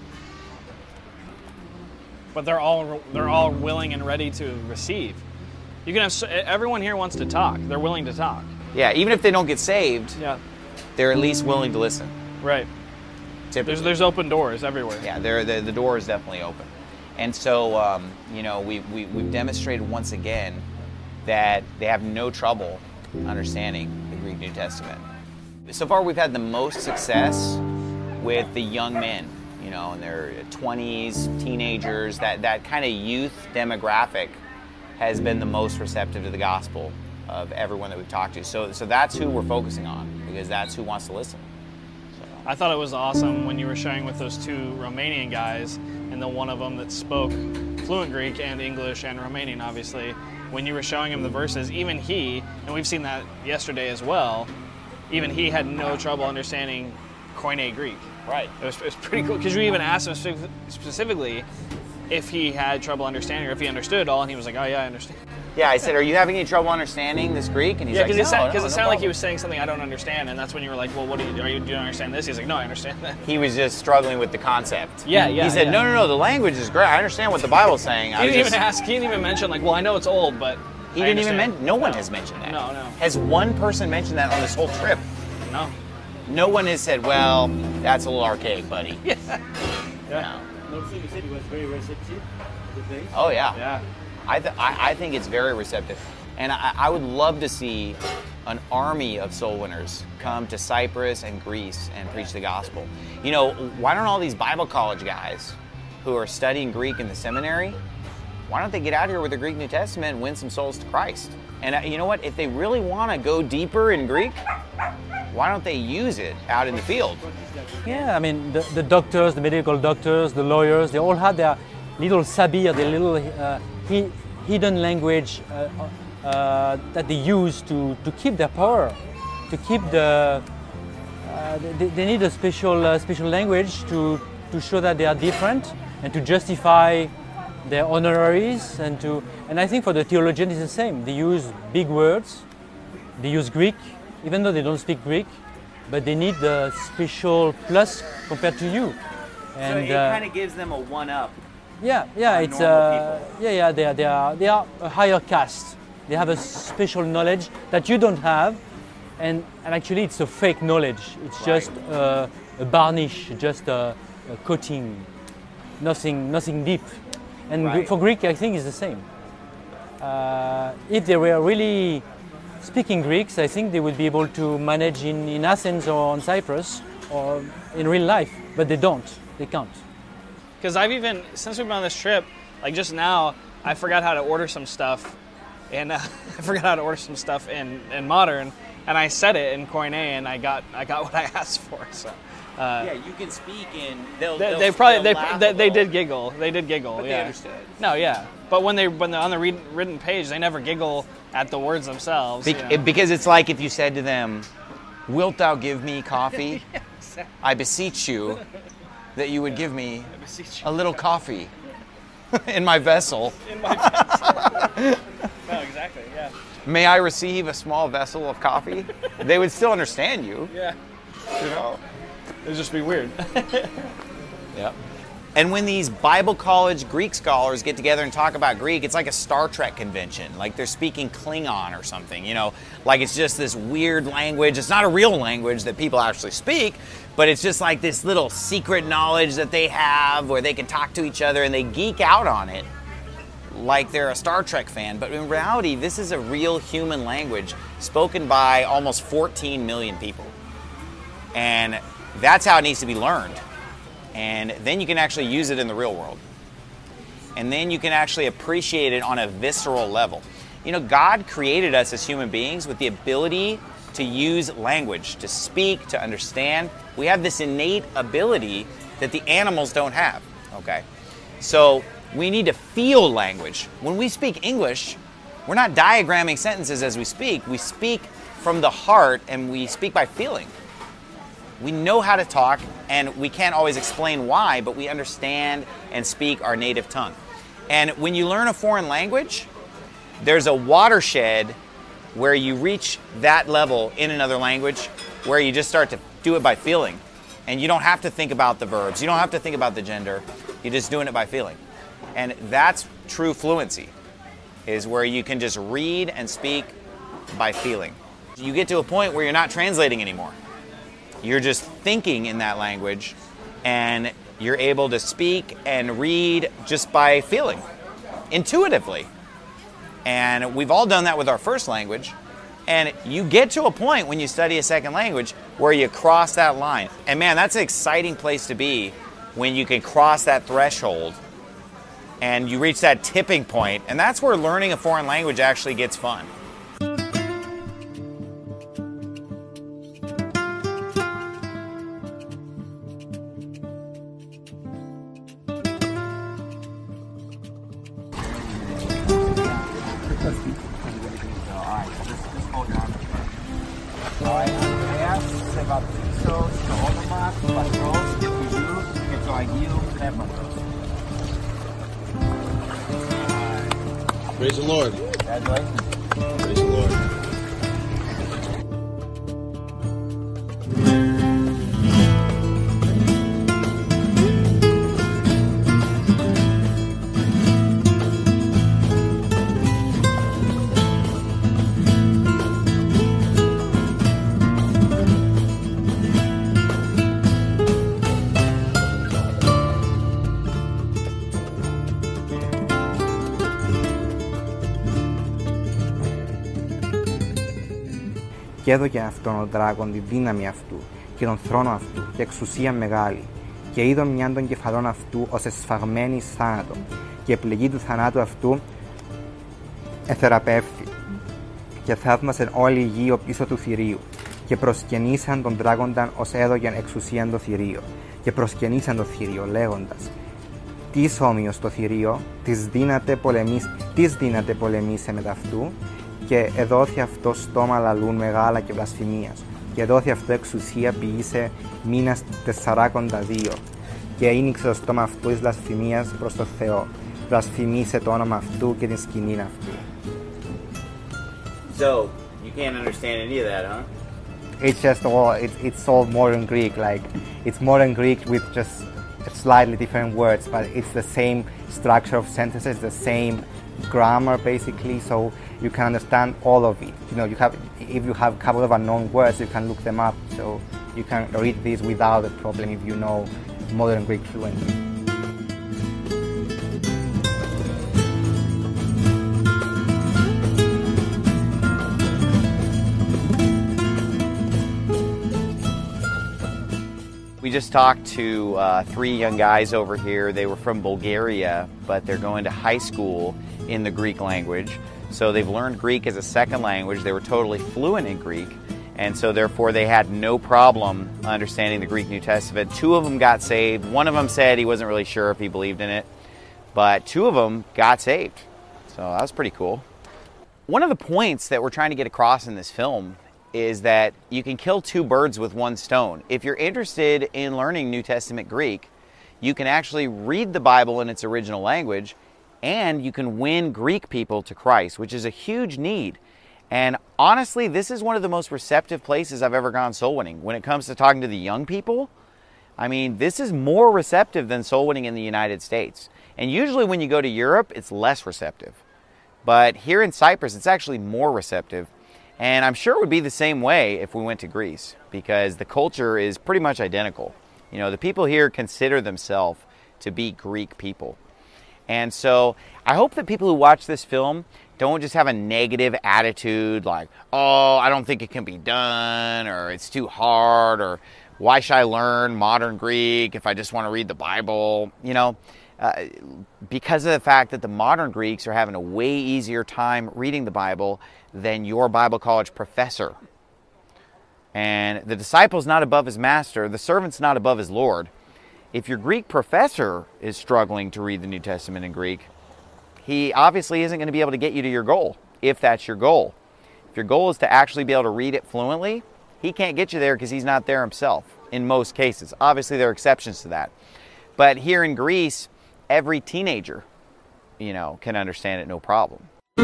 But they're all willing and ready to receive. You can have everyone here wants to talk. They're willing to talk. Yeah, even if they don't get saved, yeah, they're at least willing to listen. Right. There's open doors everywhere. Yeah, the door is definitely open. And so, you know, we've demonstrated once again that they have no trouble understanding the Greek New Testament. So far, we've had the most success with the young men, you know, in their 20s, teenagers. That kind of youth demographic has been the most receptive to the gospel of everyone that we've talked to. So that's who we're focusing on, because that's who wants to listen. I thought it was awesome when you were sharing with those 2 Romanian guys, and the one of them that spoke fluent Greek and English and Romanian, obviously. When you were showing him the verses, even he, and we've seen that yesterday as well, even he had no trouble understanding Koine Greek. Right. It was pretty cool, because you even asked him specifically if he had trouble understanding or if he understood all, and he was like, oh yeah, I understand. Yeah, I said, are you having any trouble understanding this Greek? And he's like, no, because it sounded like he was saying something I don't understand, and that's when you were like, well, what do you understand this? He's like, no, I understand that. He was just struggling with the concept. Yeah. He said, no, the language is great. I understand what the Bible's saying. He didn't even mention, like, well, I know it's old, but he didn't even mention. No one has mentioned that. No. Has one person mentioned that on this whole trip? No. No one has said, well, that's a little archaic, buddy. Yeah. No. Also, you said he was very receptive to the place. Oh, yeah. Yeah. I think it's very receptive. And I would love to see an army of soul winners come to Cyprus and Greece and preach the gospel. You know, why don't all these Bible college guys who are studying Greek in the seminary, why don't they get out here with the Greek New Testament and win some souls to Christ? And you know what? If they really want to go deeper in Greek, why don't they use it out in the field? Yeah, I mean, the doctors, the medical doctors, the lawyers, they all had their little sabir, their little hidden language that they use to keep their power, to keep the. They need a special language to show that they are different and to justify their honoraries and I think for the theologians it's the same. They use big words, they use Greek, even though they don't speak Greek, but they need the special plus compared to you. And, so it kind of gives them a one-up. Yeah, it's they are a higher caste. They have a special knowledge that you don't have, and actually it's a fake knowledge. It's just a varnish, just a coating, nothing deep. And for Greek, I think it's the same. If they were really speaking Greeks, I think they would be able to manage in Athens or on Cyprus or in real life, but they don't. They can't. Because since we've been on this trip, like just now, I forgot how to order some stuff, and I forgot how to order some stuff in modern, and I said it in Koine, and I got what I asked for. So. Yeah, you can speak in. They did giggle. They did giggle. But yeah. They understood. No, yeah. But when they're on the written page, they never giggle at the words themselves. Because it's like if you said to them, Wilt thou give me coffee? Yeah, exactly. I beseech you that you would give me a little coffee in my vessel. In my vessel. No, exactly, yeah. May I receive a small vessel of coffee? They would still understand you. Yeah. You know? It'd just be weird. Yep. And when these Bible college Greek scholars get together and talk about Greek, it's like a Star Trek convention. Like they're speaking Klingon or something, you know? Like it's just this weird language. It's not a real language that people actually speak, but it's just like this little secret knowledge that they have where they can talk to each other and they geek out on it like they're a Star Trek fan. But in reality, this is a real human language spoken by almost 14 million people. And that's how it needs to be learned. And then you can actually use it in the real world. And then you can actually appreciate it on a visceral level. You know, God created us as human beings with the ability to use language, to speak, to understand. We have this innate ability that the animals don't have, okay? So we need to feel language. When we speak English, we're not diagramming sentences as we speak. We speak from the heart and we speak by feeling. We know how to talk, and we can't always explain why, but we understand and speak our native tongue. And when you learn a foreign language, there's a watershed where you reach that level in another language where you just start to do it by feeling. And you don't have to think about the verbs. You don't have to think about the gender. You're just doing it by feeling. And that's true fluency, is where you can just read and speak by feeling. You get to a point where you're not translating anymore. You're just thinking in that language, and you're able to speak and read just by feeling, intuitively. And we've all done that with our first language. And you get to a point when you study a second language where you cross that line. And man, that's an exciting place to be when you can cross that threshold and you reach that tipping point. And that's where learning a foreign language actually gets fun. Praise the Lord. Congratulations. Praise the Lord. Και έδωκε αυτόν ο δράκον τη δύναμη αυτού και τον θρόνο αυτού και εξουσία μεγάλη. Και είδον μιαν των κεφαλών αυτού ως εσφαγμένη εις θάνατο, και η πληγή του θανάτου αυτού εθεραπεύθη. Και θαύμασεν όλη η γη πίσω του θηρίου, και προσκενήσαν τον δράκονταν ως έδωκεν εξουσίαν το θηρίο. Και προσκενήσαν το θηρίο, λέγοντας: Τις όμοιος το θηρίο, τις δύναται πολεμήσε με ταυτού, και εδόθη αυτό στόμα λαλούν μεγάλα και βλασφημίας. Και εδόθη αυτό εξουσία ποιήσε μήνας 42. Και ένιξε το στόμα αυτού εις βλασφημίας προς το Θεό. Βλασφημίσε το όνομα αυτού και την σκηνήν αυτού. So, you can't understand any of that, huh? It's just it's all modern Greek, like it's modern Greek with just slightly different words, but it's the same structure of sentences, the same grammar basically, so you can understand all of it. You know, if you have a couple of unknown words, you can look them up, so you can read this without a problem if you know modern Greek fluently. We just talked to 3 young guys over here. They were from Bulgaria, but they're going to high school in the Greek language. So they've learned Greek as a second language. They were totally fluent in Greek, and so therefore they had no problem understanding the Greek New Testament. 2 of them got saved. One of them said he wasn't really sure if he believed in it, but 2 of them got saved. So that was pretty cool. One of the points that we're trying to get across in this film is that you can kill two birds with one stone. If you're interested in learning New Testament Greek, you can actually read the Bible in its original language, and you can win Greek people to Christ, which is a huge need. And honestly, this is one of the most receptive places I've ever gone soul winning. When it comes to talking to the young people, I mean, this is more receptive than soul winning in the United States. And usually when you go to Europe, it's less receptive. But here in Cyprus, it's actually more receptive. And I'm sure it would be the same way if we went to Greece, because the culture is pretty much identical. You know, the people here consider themselves to be Greek people. And so I hope that people who watch this film don't just have a negative attitude like, oh, I don't think it can be done, or it's too hard, or why should I learn modern Greek if I just want to read the Bible? You know, because of the fact that the modern Greeks are having a way easier time reading the Bible than your Bible college professor. And the disciple's not above his master, the servant's not above his Lord. If your Greek professor is struggling to read the New Testament in Greek, he obviously isn't going to be able to get you to your goal, if that's your goal. If your goal is to actually be able to read it fluently, he can't get you there because he's not there himself, in most cases. Obviously, there are exceptions to that. But here in Greece, every teenager, you know, can understand it no problem.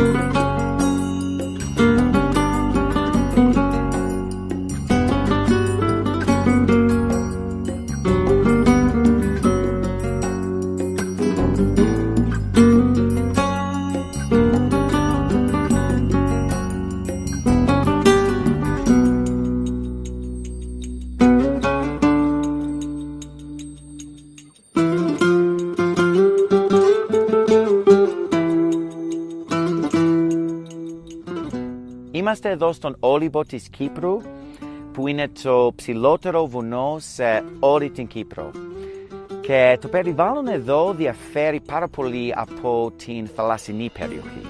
Είμαστε εδώ στον Όλυμπο της Κύπρου, που είναι το ψηλότερο βουνό σε όλη την Κύπρο. Και το περιβάλλον εδώ διαφέρει πάρα πολύ από την θαλασσινή περιοχή.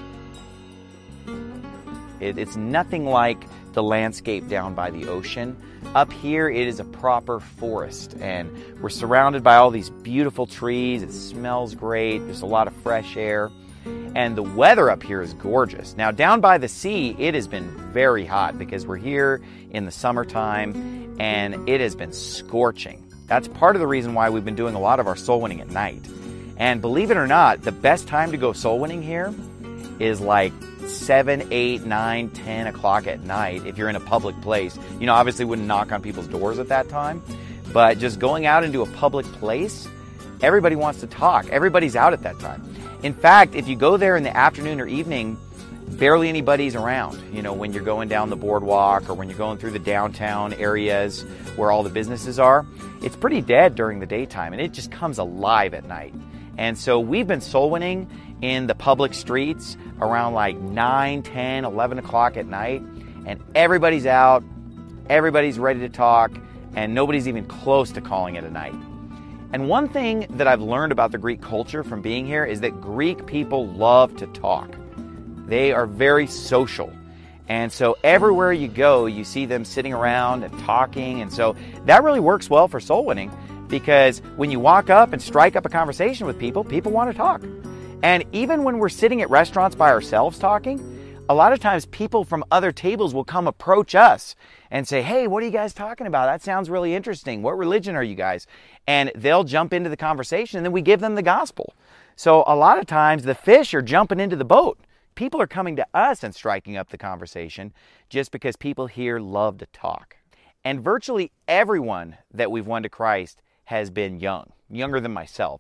It's nothing like the landscape down by the ocean. Up here, it is a proper forest, and we're surrounded by all these beautiful trees. It smells great. There's a lot of fresh air. And the weather up here is gorgeous. Now, down by the sea, it has been very hot because we're here in the summertime, and it has been scorching. That's part of the reason why we've been doing a lot of our soul winning at night. And believe it or not, the best time to go soul winning here is like 7, 8, 9, 10 o'clock at night if you're in a public place. You know, obviously wouldn't knock on people's doors at that time, but just going out into a public place, everybody wants to talk. Everybody's out at that time. In fact, if you go there in the afternoon or evening, barely anybody's around. You know, when you're going down the boardwalk or when you're going through the downtown areas where all the businesses are, it's pretty dead during the daytime, and it just comes alive at night. And so we've been soul winning in the public streets around like 9, 10, 11 o'clock at night, and everybody's out, everybody's ready to talk, and nobody's even close to calling it a night. And one thing that I've learned about the Greek culture from being here is that Greek people love to talk. They are very social. And so everywhere you go, you see them sitting around and talking. And so that really works well for soul winning, because when you walk up and strike up a conversation with people, people want to talk. And even when we're sitting at restaurants by ourselves talking, a lot of times people from other tables will come approach us and say, hey, what are you guys talking about? That sounds really interesting. What religion are you guys? And they'll jump into the conversation, and then we give them the gospel. So a lot of times the fish are jumping into the boat. People are coming to us and striking up the conversation just because people here love to talk. And virtually everyone that we've won to Christ has been young, younger than myself,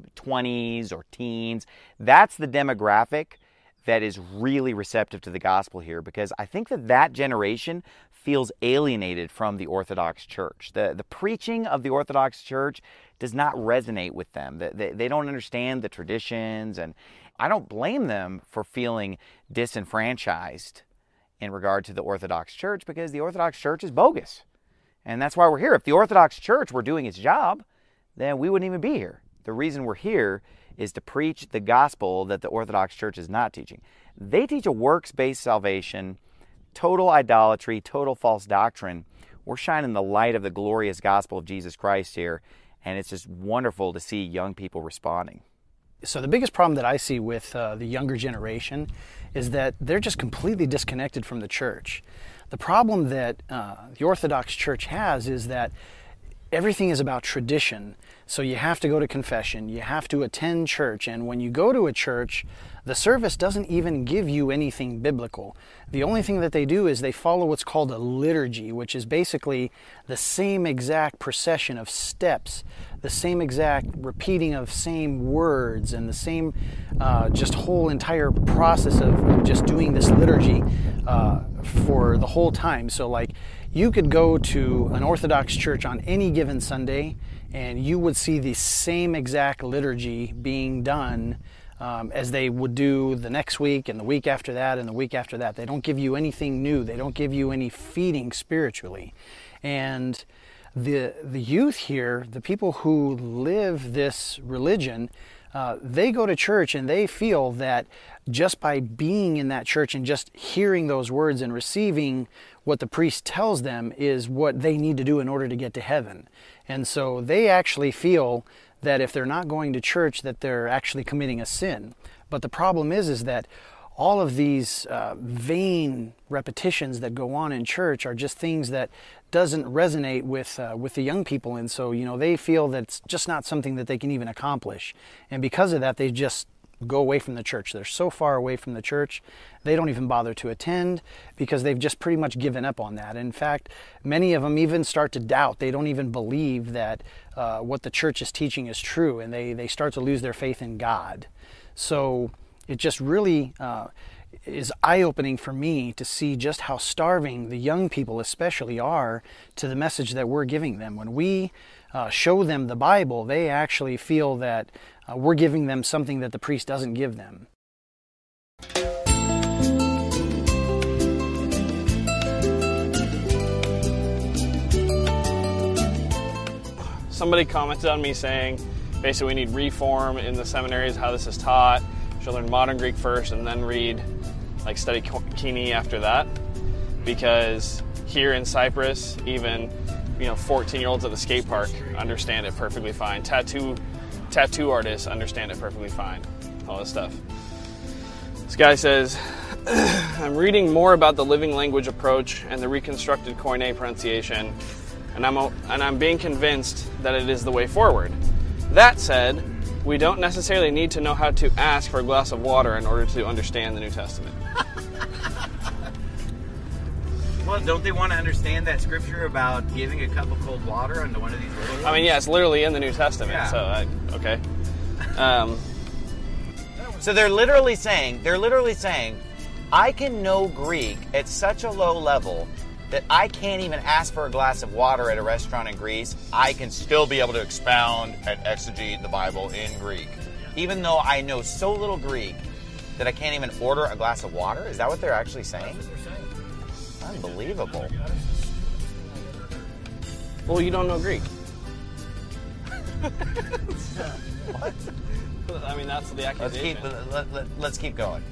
20s or teens. That's the demographic that is really receptive to the gospel here, because I think that generation feels alienated from the Orthodox Church. The preaching of the Orthodox Church does not resonate with them. They don't understand the traditions, and I don't blame them for feeling disenfranchised in regard to the Orthodox Church, because the Orthodox Church is bogus. And that's why we're here. If the Orthodox Church were doing its job, then we wouldn't even be here. The reason we're here is to preach the gospel that the Orthodox Church is not teaching. They teach a works-based salvation, total idolatry, total false doctrine. We're shining the light of the glorious gospel of Jesus Christ here, and it's just wonderful to see young people responding. So the biggest problem that I see with the younger generation is that they're just completely disconnected from the church. The problem that the Orthodox Church has is that everything is about tradition. So you have to go to confession, you have to attend church, and when you go to a church, the service doesn't even give you anything biblical. The only thing that they do is they follow what's called a liturgy, which is basically the same exact procession of steps, the same exact repeating of same words, and the same just whole entire process of just doing this liturgy for the whole time. So like you could go to an Orthodox church on any given Sunday and you would see the same exact liturgy being done as they would do the next week and the week after that and the week after that. They don't give you anything new. They don't give you any feeding spiritually. And the youth here, the people who live this religion, they go to church and they feel that just by being in that church and just hearing those words and receiving what the priest tells them is what they need to do in order to get to heaven. And so they actually feel that if they're not going to church, that they're actually committing a sin. But the problem is that all of these vain repetitions that go on in church are just things that doesn't resonate with the young people, and so they feel that it's just not something that they can even accomplish. And because of that, they just go away from the church. They're so far away from the church, they don't even bother to attend because they've just pretty much given up on that. In fact, many of them even start to doubt. They don't even believe that what the church is teaching is true, and they start to lose their faith in God. So it just really is eye-opening for me to see just how starving the young people especially are to the message that we're giving them. When we show them the Bible, they actually feel that we're giving them something that the priest doesn't give them. Somebody commented on me saying basically we need reform in the seminaries, how this is taught. You should learn modern Greek first and then study Koine after that, because here in Cyprus, even 14-year-olds at the skate park understand it perfectly fine. Tattoo artists understand it perfectly fine. All this stuff. This guy says, I'm reading more about the living language approach and the reconstructed Koine pronunciation, and I'm being convinced that it is the way forward. That said, we don't necessarily need to know how to ask for a glass of water in order to understand the New Testament. Well, don't they want to understand that scripture about giving a cup of cold water onto one of these little ones? I mean, yeah, it's literally in the New Testament, yeah. So, okay. So they're literally saying, I can know Greek at such a low level that I can't even ask for a glass of water at a restaurant in Greece. I can still be able to expound and exegete the Bible in Greek, even though I know so little Greek that I can't even order a glass of water? Is that what they're actually saying? Unbelievable. Well, you don't know Greek. What? I mean, that's the accusation. Let's keep going.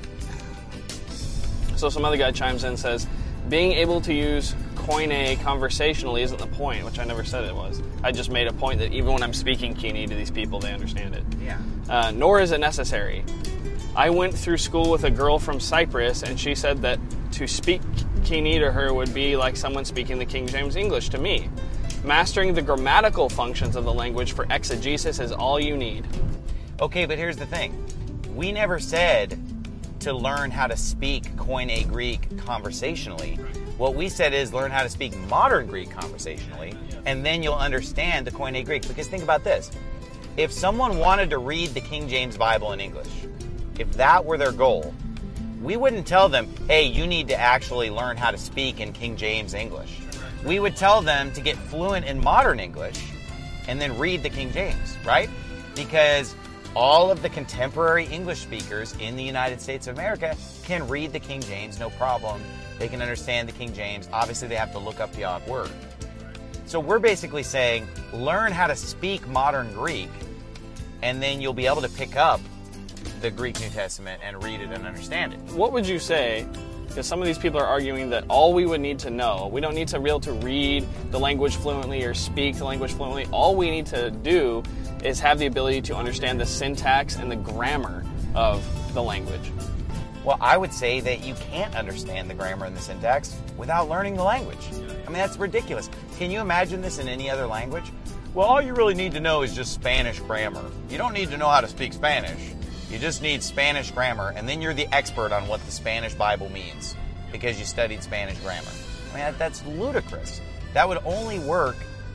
So some other guy chimes in and says, being able to use Koine conversationally isn't the point, which I never said it was. I just made a point that even when I'm speaking Koine to these people, they understand it. Yeah. Nor is it necessary. I went through school with a girl from Cyprus, and she said that to speak Koine to her would be like someone speaking the King James English to me. Mastering the grammatical functions of the language for exegesis is all you need. Okay, but here's the thing. We never said to learn how to speak Koine Greek conversationally. What we said is learn how to speak modern Greek conversationally, and then you'll understand the Koine Greek. Because think about this. If someone wanted to read the King James Bible in English, if that were their goal, we wouldn't tell them, hey, you need to actually learn how to speak in King James English. We would tell them to get fluent in modern English and then read the King James, right? Because all of the contemporary English speakers in the United States of America can read the King James, no problem. They can understand the King James. Obviously, they have to look up the odd word. So we're basically saying, learn how to speak modern Greek, and then you'll be able to pick up the Greek New Testament and read it and understand it. What would you say, because some of these people are arguing that all we would need to know, we don't need to be able to read the language fluently or speak the language fluently. All we need to do is have the ability to understand the syntax and the grammar of the language. Well, I would say that you can't understand the grammar and the syntax without learning the language. I mean, that's ridiculous. Can you imagine this in any other language? Well, all you really need to know is just Spanish grammar. You don't need to know how to speak Spanish. You just need Spanish grammar, and then you're the expert on what the Spanish Bible means because you studied Spanish grammar. I mean, that's ludicrous. That would only work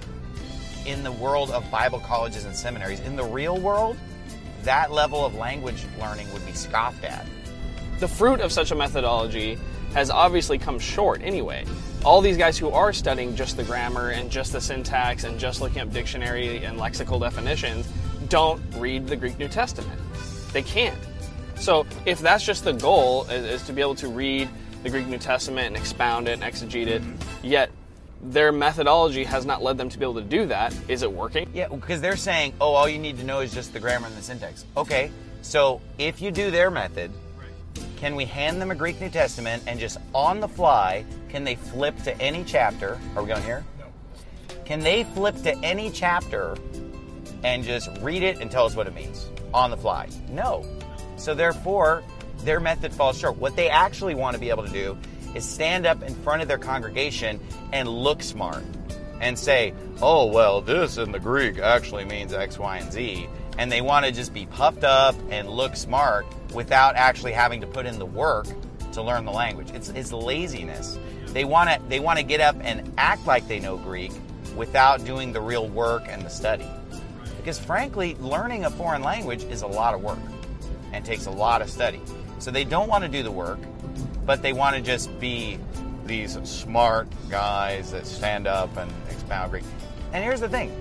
in the world of Bible colleges and seminaries. In the real world, that level of language learning would be scoffed at. The fruit of such a methodology has obviously come short anyway. All these guys who are studying just the grammar and just the syntax and just looking up dictionary and lexical definitions don't read the Greek New Testament. They can't. So if that's just the goal, is to be able to read the Greek New Testament and expound it and exegete it, yet their methodology has not led them to be able to do that, is it working? Yeah, because they're saying, oh, all you need to know is just the grammar and the syntax. Okay, so if you do their method, can we hand them a Greek New Testament and just on the fly, can they flip to any chapter? Are we going here? No. Can they flip to any chapter and just read it and tell us what it means on the fly? No. So therefore, their method falls short. What they actually want to be able to do is stand up in front of their congregation and look smart and say, oh, well, this in the Greek actually means X, Y, and Z. And they want to just be puffed up and look smart without actually having to put in the work to learn the language. It's laziness. They want to get up and act like they know Greek without doing the real work and the study. Because frankly, learning a foreign language is a lot of work and takes a lot of study. So they don't want to do the work, but they want to just be these smart guys that stand up and expound Greek. And here's the thing.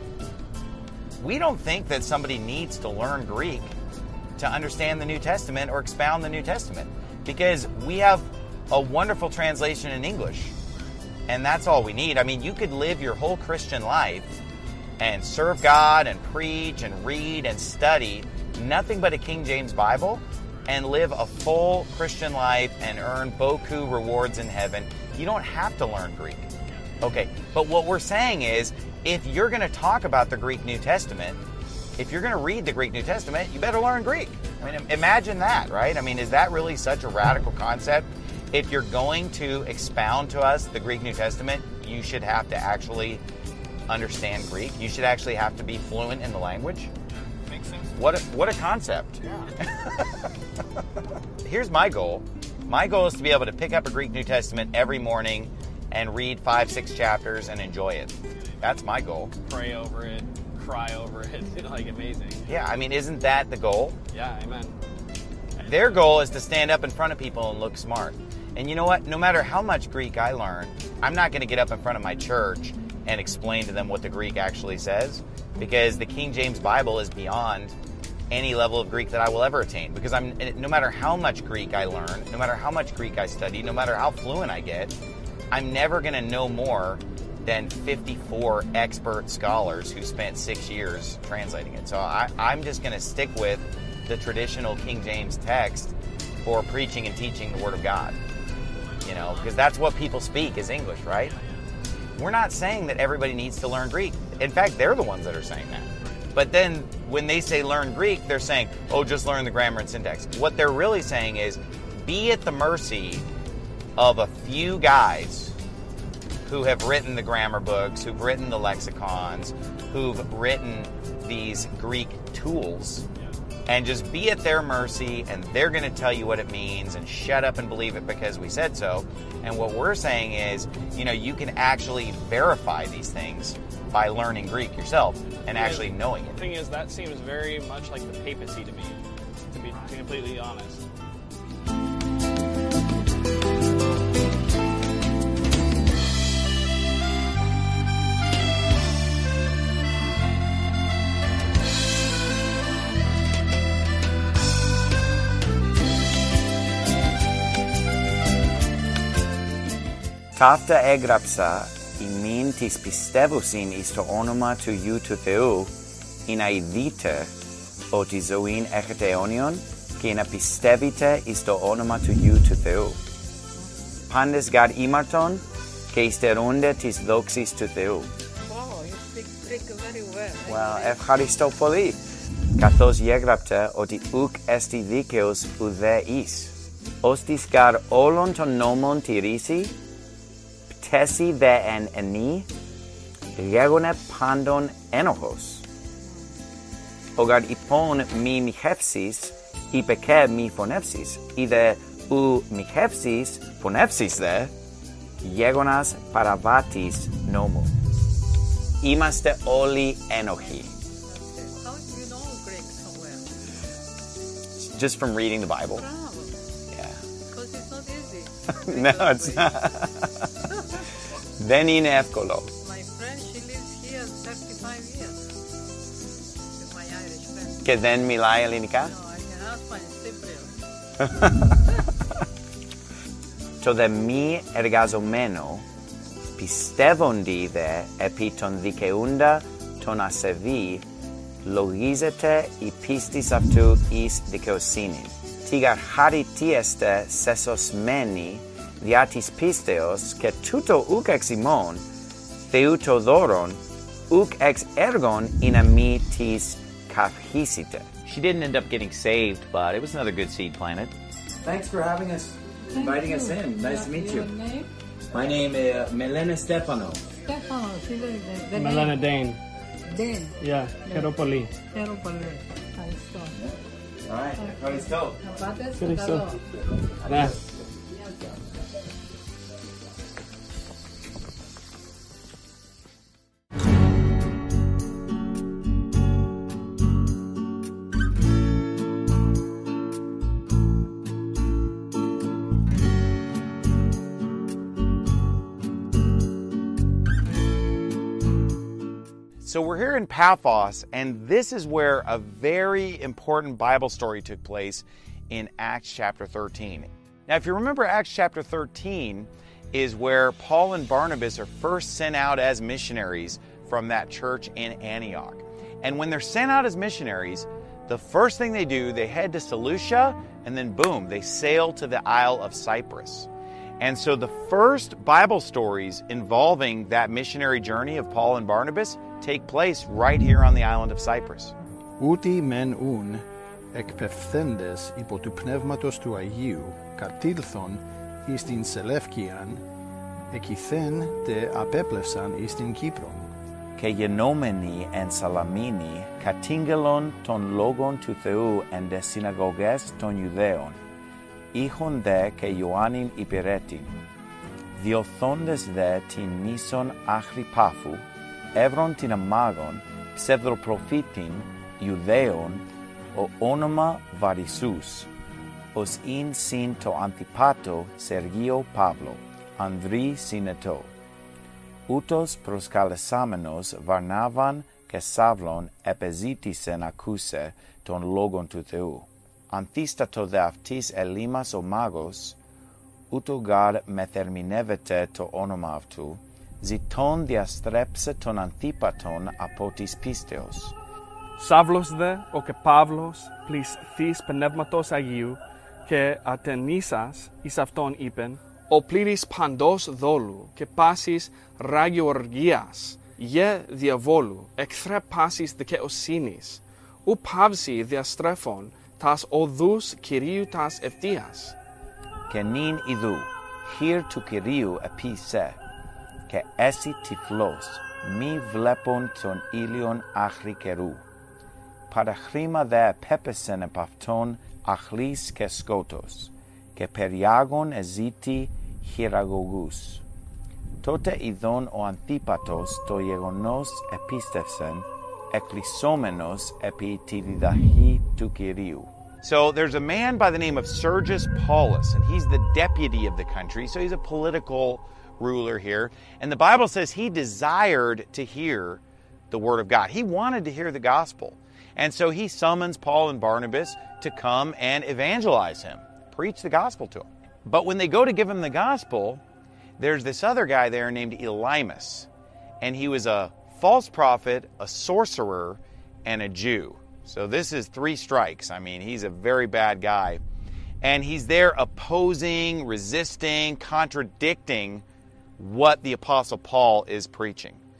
We don't think that somebody needs to learn Greek to understand the New Testament or expound the New Testament, because we have a wonderful translation in English, and that's all we need. I mean, you could live your whole Christian life and serve God and preach and read and study nothing but a King James Bible and live a full Christian life and earn beaucoup rewards in heaven. You don't have to learn Greek. Okay, but what we're saying is, if you're going to talk about the Greek New Testament, if you're going to read the Greek New Testament, you better learn Greek. I mean, imagine that, right? I mean, is that really such a radical concept? If you're going to expound to us the Greek New Testament, you should have to actually understand Greek. You should actually have to be fluent in the language. Makes sense. What a concept. Yeah. Here's my goal. My goal is to be able to pick up a Greek New Testament every morning and read 5-6 chapters and enjoy it. That's my goal. Pray over it, cry over it, like amazing. Yeah, I mean, isn't that the goal? Yeah, amen. Their goal is to stand up in front of people and look smart. And you know what? No matter how much Greek I learn, I'm not going to get up in front of my church and explain to them what the Greek actually says, because the King James Bible is beyond any level of Greek that I will ever attain. Because no matter how much Greek I learn, no matter how much Greek I study, no matter how fluent I get, I'm never going to know more than 54 expert scholars who spent 6 years translating it. So I'm just going to stick with the traditional King James text for preaching and teaching the Word of God. You know, because that's what people speak is English, right? We're not saying that everybody needs to learn Greek. In fact, they're the ones that are saying that. But then when they say learn Greek, they're saying, oh, just learn the grammar and syntax. What they're really saying is be at the mercy of a few guys who have written the grammar books, who've written the lexicons, who've written these Greek tools, and just be at their mercy, and they're going to tell you what it means, and shut up and believe it because we said so. And what we're saying is, you know, you can actually verify these things by learning Greek yourself and actually knowing it. The thing is, that seems very much like the papacy to me, to be completely honest. Ταύτα έγραψα ημίν της πιστεύουσιν εις το όνομα του Υιού του Θεού, ή να ειδείτε ότι ζωήν έχετε αιώνιον και να πιστεύετε εις το όνομα του Υιού του Θεού. Πάντες γαρ ήμαρτον και υστερούνται της δόξης του Θεού. Wow, you speak Greek very well. Well, ευχαριστώ πολύ, καθώς γέγραπτε ότι ουκ εστι δίκαιος ουδέ εις. Ostis gar όλων των νόμων τηρήσει, πτέσει δε εν ενή, γέγονε πάντων ένοχος. Ο γαρ υπόν μη μοιχεύσεις, είπε και μη φωνεύσεις, είδε ου μοιχεύσεις, φωνεύσεις δε, γέγονας παραβάτης νόμου. Είμαστε όλοι ένοχοι. How do you know Greek somewhere? Just from reading the Bible. Bravo. Yeah. Because it's not easy. No, it's not. Δεν είναι εύκολο. My friend, she lives here 35 years. With my Irish friend. Και δεν μιλάει ελληνικά. No, her husband is Cypriot. Το δε μη εργαζομένο πιστεύοντι δε επί τον δικαιούντα τον ασεβή λογίζεται η πίστης αυτού εις δικαιοσύνη. Τίγαρ χάρη τίεστε σεσωσμένοι διά της πίστεως και τούτο ουκ εξ ημών Θεού το δώρον ουκ εξ έργων είναι μη της καυχήσετε. She didn't end up getting saved, but it was another good seed planted. Thanks for having us, inviting us in. Nice to meet you. My name is Melena Stefano. Stefano, Melena Dane. Dane. Yeah, χαίρομαι πολύ. Χαίρομαι πολύ. Ευχαριστώ. All right, ευχαριστώ. Να πάτε στο Ευχαριστώ. καλό. Ναι. So we're here in Paphos, and this is where a very important Bible story took place in Acts chapter 13. Now, if you remember, Acts chapter 13 is where Paul and Barnabas are first sent out as missionaries from that church in Antioch. And when they're sent out as missionaries, the first thing they do, they head to Seleucia, and then boom, they sail to the Isle of Cyprus. And so the first Bible stories involving that missionary journey of Paul and Barnabas take place right here on the island of Cyprus. Ούτι μεν ούν, εκπευθέντες υπό του πνεύματος του Αγίου, κατήλθον εις την Σελεύκιαν, εκειθέν τε απέπλευσαν εις την Κύπρον. Και γενόμενοι εν Σαλαμίνη, κατήγγελον των λόγων του Θεού εν δε συναγωγές των Ιουδαίων, είχον δε και Ιωάννην υπηρέτην. Διωθόντες δε την νήσον άχρη Πάφου, εύρον την αμάγων ψευδοπροφήτην Ιουδαίων, ο όνομα Βαρισούς, ως ειν συν το Αντιπάτο Σεργείο Παύλο, Ανδρή συνετό. Ούτως προσκαλεσάμενος Βαρνάβαν και Σαύλων επεζήτησεν ακούσε των λόγων του Θεού. Ανθίστατο δε αυτής Ελίμας ο μάγος, ούτω γάρ μεθερμηνεύεται το όνομα αυτού, ζητών διαστρέψε τον Αντίπατον από της πίστεως. Σαύλος δε, ο και Παύλος, πλησθείς πνεύματος Αγίου, και ατενίσας εις αυτόν είπεν, ο πλήρης παντός δόλου και πάσης ραγιοργίας, γε διαβόλου, εχθρέ πάσης δικαιοσύνης, ου παύση διαστρέφων τας οδούς Κυρίου τας ευθείας. Και νυν ιδού, χείρ του Κυρίου επίσε, και έσυ τυφλός, μη βλέπον τον ήλιον άχρη καιρού. Παραχρήμα δε επέπεσεν επ' αυτόν αχλής και σκότος, και περιάγων εζήτη χειραγωγούς. Τότε ειδών ο Αντίπατος το γεγονός επίστευσεν, εκκλεισόμενος επί τη διδαχή του Κυρίου. So there's a man by the name of Sergius Paulus, and he's the deputy of the country, so he's a political ruler here. And the Bible says he desired to hear the word of God. He wanted to hear the gospel. And so he summons Paul and Barnabas to come and evangelize him, preach the gospel to him. But when they go to give him the gospel, there's this other guy there named Elymas. And he was a false prophet, a sorcerer, and a Jew. So this is 3 strikes. I mean, he's a very bad guy. And he's there opposing, resisting, contradicting what the Apostle Paul is preaching.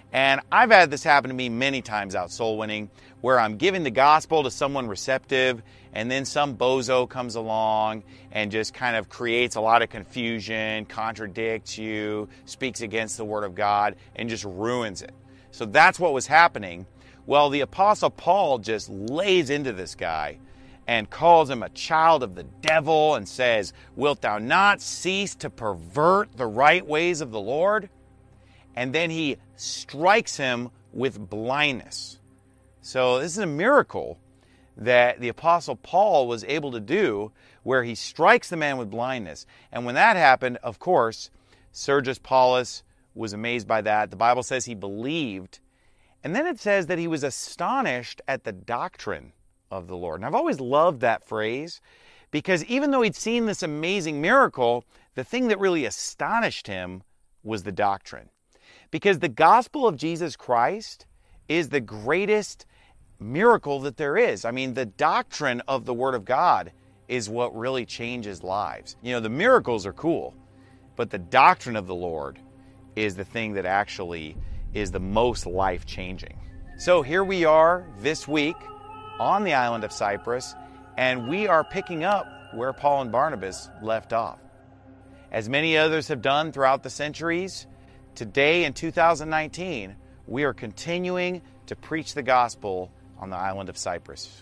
And I've had this happen to me many times out soul winning, where I'm giving the gospel to someone receptive, and then some bozo comes along and just kind of creates a lot of confusion, contradicts you, speaks against the Word of God, and just ruins it. So that's what was happening. Well, the Apostle Paul just lays into this guy and calls him a child of the devil and says, "Wilt thou not cease to pervert the right ways of the Lord?" And then he strikes him with blindness. So this is a miracle that the Apostle Paul was able to do, where he strikes the man with blindness. And when that happened, of course, Sergius Paulus was amazed by that. The Bible says he believed. And then it says that he was astonished at the doctrine of the Lord. And I've always loved that phrase, because even though he'd seen this amazing miracle, the thing that really astonished him was the doctrine. Because the gospel of Jesus Christ is the greatest miracle that there is. I mean, the doctrine of the Word of God is what really changes lives. You know, the miracles are cool, but the doctrine of the Lord is the thing that actually is the most life-changing. So here we are this week on the island of Cyprus, and we are picking up where Paul and Barnabas left off. As many others have done throughout the centuries, today in 2019, we are continuing to preach the gospel on the island of Cyprus.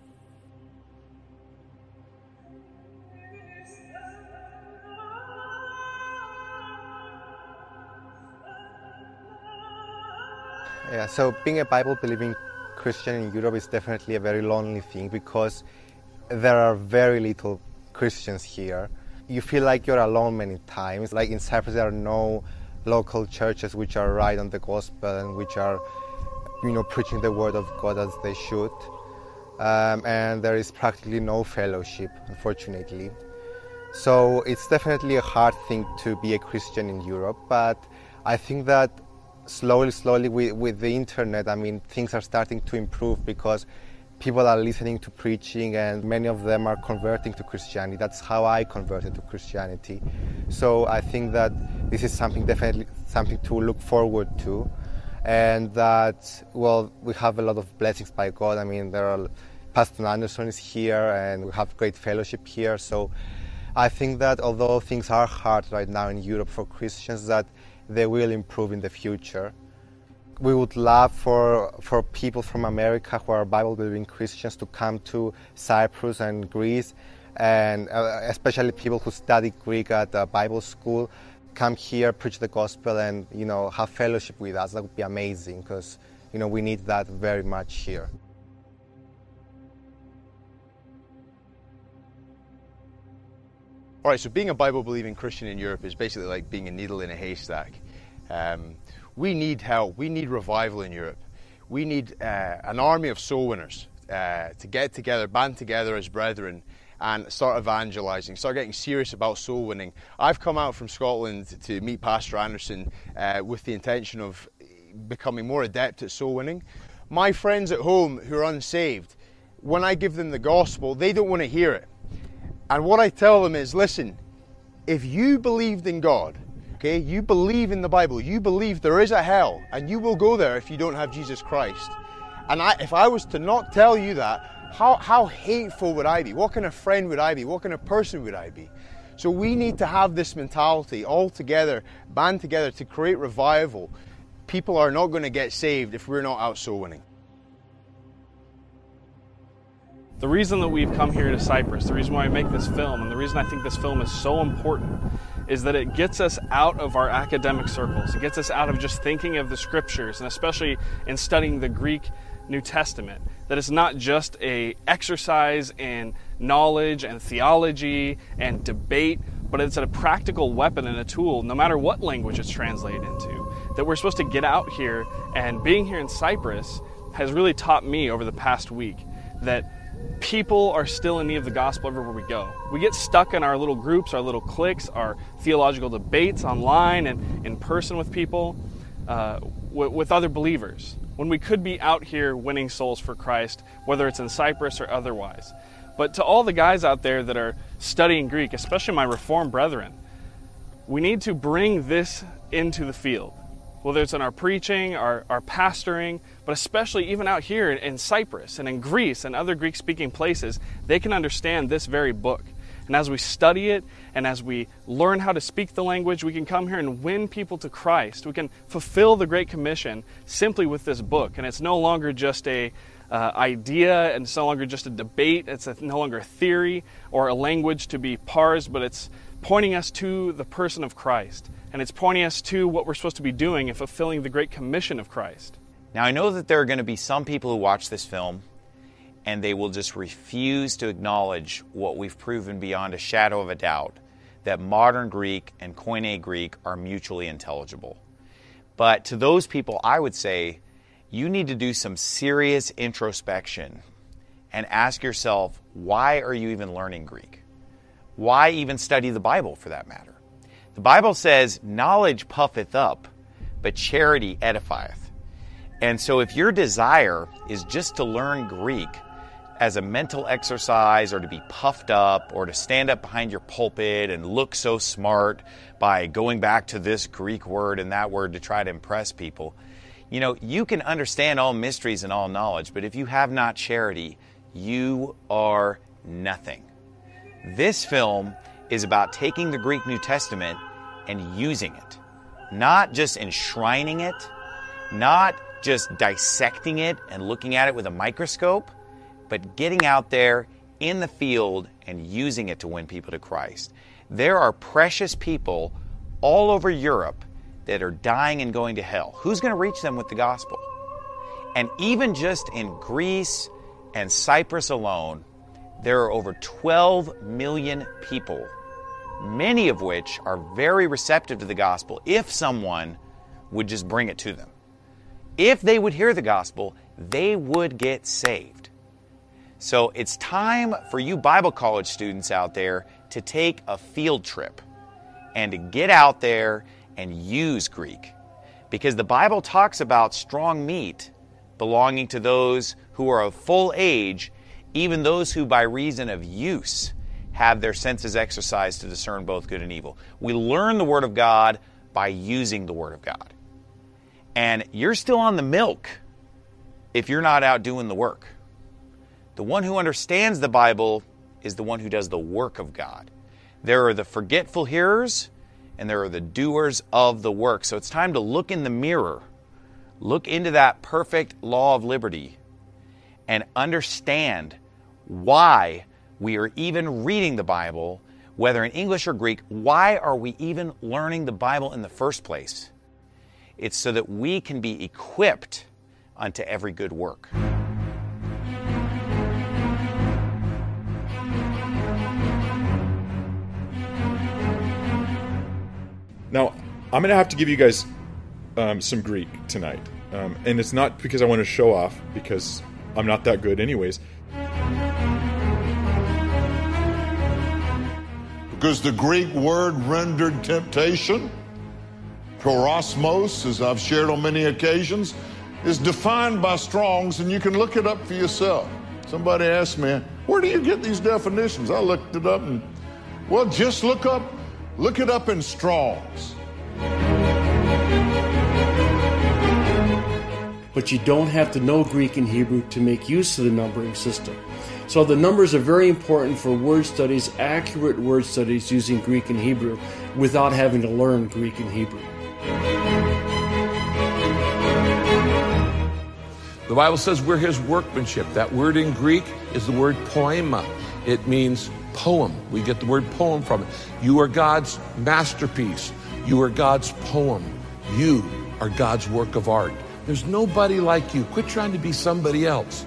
Yeah, so being a Bible-believing Christian in Europe is definitely a very lonely thing, because there are very little Christians here. You feel like you're alone many times. Like in Cyprus, there are no local churches which are right on the gospel and which are, preaching the word of God as they should. And there is practically no fellowship, unfortunately. So it's definitely a hard thing to be a Christian in Europe, but I think that slowly with the internet, things are starting to improve, because people are listening to preaching and many of them are converting to Christianity. That's how I converted to Christianity. So I think that this is definitely something to look forward to, and that, we have a lot of blessings by God. Pastor Anderson is here and we have great fellowship here. So I think that although things are hard right now in Europe for Christians, that they will improve in the future. We would love for people from America who are Bible-believing Christians to come to Cyprus and Greece, and especially people who study Greek at a Bible school, come here, preach the gospel, and have fellowship with us. That would be amazing, because we need that very much here. All right, so being a Bible-believing Christian in Europe is basically like being a needle in a haystack. We need help. We need revival in Europe. We need an army of soul winners to get together, band together as brethren, and start evangelizing, start getting serious about soul winning. I've come out from Scotland to meet Pastor Anderson with the intention of becoming more adept at soul winning. My friends at home who are unsaved, when I give them the gospel, they don't want to hear it. And what I tell them is, listen, if you believed in God, okay, you believe in the Bible, you believe there is a hell, and you will go there if you don't have Jesus Christ. And if I was to not tell you that, how hateful would I be? What kind of friend would I be? What kind of person would I be? So we need to have this mentality all together, band together to create revival. People are not going to get saved if we're not out soul winning. The reason that we've come here to Cyprus, the reason why I make this film, and the reason I think this film is so important, is that it gets us out of our academic circles. It gets us out of just thinking of the scriptures, and especially in studying the Greek New Testament. That it's not just an exercise in knowledge and theology and debate, but it's a practical weapon and a tool, no matter what language it's translated into. That we're supposed to get out here, and being here in Cyprus has really taught me over the past week that people are still in need of the gospel everywhere we go. We get stuck in our little groups, our little cliques, our theological debates online and in person with people, with other believers, when we could be out here winning souls for Christ, whether it's in Cyprus or otherwise. But to all the guys out there that are studying Greek, especially my Reformed brethren, we need to bring this into the field. whether it's in our preaching, our pastoring, but especially even out here in Cyprus and in Greece and other Greek-speaking places, they can understand this very book. And as we study it and as we learn how to speak the language, we can come here and win people to Christ. We can fulfill the Great Commission simply with this book. And it's no longer just a idea, and it's no longer just a debate. It's no longer a theory or a language to be parsed, but it's pointing us to the person of Christ. And it's pointing us to what we're supposed to be doing and fulfilling the Great Commission of Christ. Now, I know that there are going to be some people who watch this film and they will just refuse to acknowledge what we've proven beyond a shadow of a doubt, that modern Greek and Koine Greek are mutually intelligible. But to those people, I would say, you need to do some serious introspection and ask yourself, why are you even learning Greek? Why even study the Bible, for that matter? The Bible says, knowledge puffeth up, but charity edifieth. And so if your desire is just to learn Greek as a mental exercise, or to be puffed up, or to stand up behind your pulpit and look so smart by going back to this Greek word and that word to try to impress people, you know, you can understand all mysteries and all knowledge, but if you have not charity, you are nothing. This film is about taking the Greek New Testament and using it. Not just enshrining it, not just dissecting it and looking at it with a microscope, but getting out there in the field and using it to win people to Christ. There are precious people all over Europe that are dying and going to hell. Who's going to reach them with the gospel? And even just in Greece and Cyprus alone, there are over 12 million people, many of which are very receptive to the gospel if someone would just bring it to them. If they would hear the gospel, they would get saved. So it's time for you Bible college students out there to take a field trip and to get out there and use Greek. Because the Bible talks about strong meat belonging to those who are of full age, even those who by reason of use have their senses exercised to discern both good and evil. We learn the Word of God by using the Word of God. And you're still on the milk if you're not out doing the work. The one who understands the Bible is the one who does the work of God. There are the forgetful hearers and there are the doers of the work. So it's time to look in the mirror, look into that perfect law of liberty, and understand why we are even reading the Bible, whether in English or Greek. Why are we even learning the Bible in the first place? It's so that we can be equipped unto every good work. Now, I'm going to have to give you guys some Greek tonight. And it's not because I want to show off, because I'm not that good anyways. Because the Greek word rendered temptation, parosmos, as I've shared on many occasions, is defined by Strong's, and you can look it up for yourself. Somebody asked me, where do you get these definitions? I looked it up, and, well, just look it up in Strong's. But you don't have to know Greek and Hebrew to make use of the numbering system. So the numbers are very important for word studies, accurate word studies using Greek and Hebrew without having to learn Greek and Hebrew. The Bible says we're His workmanship. That word in Greek is the word poema. It means poem. We get the word poem from it. You are God's masterpiece. You are God's poem. You are God's work of art. There's nobody like you. Quit trying to be somebody else.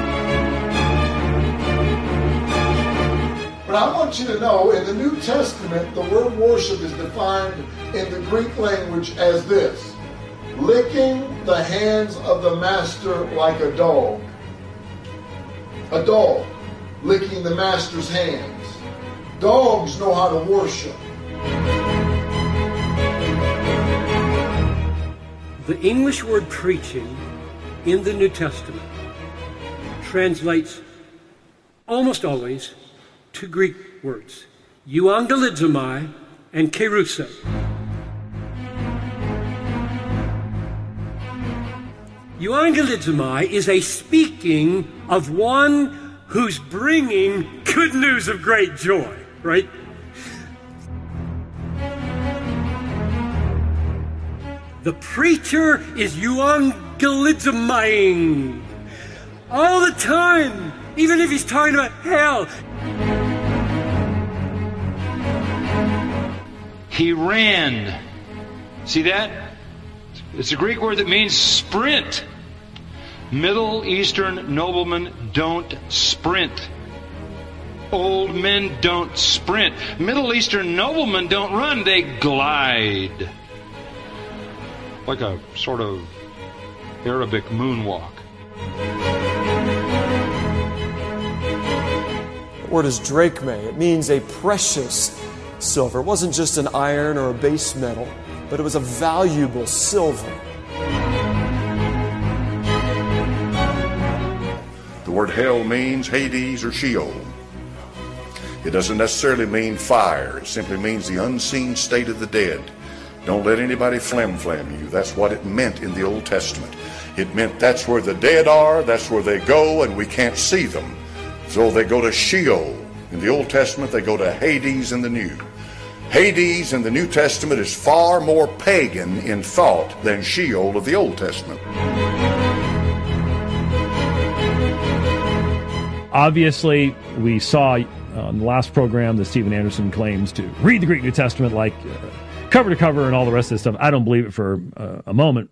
But I want you to know, in the New Testament, the word worship is defined in the Greek language as this: licking the hands of the master like a dog. A dog licking the master's hands. Dogs know how to worship. The English word preaching in the New Testament translates almost always to Greek words, euangelizomai and kerusso. Euangelizomai is a speaking of one who's bringing good news of great joy, right? The preacher is euangelizomaing all the time, even if he's talking about hell. He ran. See that? It's a Greek word that means sprint. Middle Eastern noblemen don't sprint. Old men don't sprint. Middle Eastern noblemen don't run, they glide. Like a sort of Arabic moonwalk. The word is drachme. It means a precious silver. It wasn't just an iron or a base metal, but it was a valuable silver. The word hell means Hades or Sheol. It doesn't necessarily mean fire. It simply means the unseen state of the dead. Don't let anybody flam-flam you. That's what it meant in the Old Testament. It meant that's where the dead are, that's where they go, and we can't see them. So they go to Sheol. In the Old Testament, they go to Hades in the New. Hades in the New Testament is far more pagan in thought than Sheol of the Old Testament. Obviously, we saw on the last program that Steven Anderson claims to read the Greek New Testament like cover to cover and all the rest of this stuff. I don't believe it for a moment.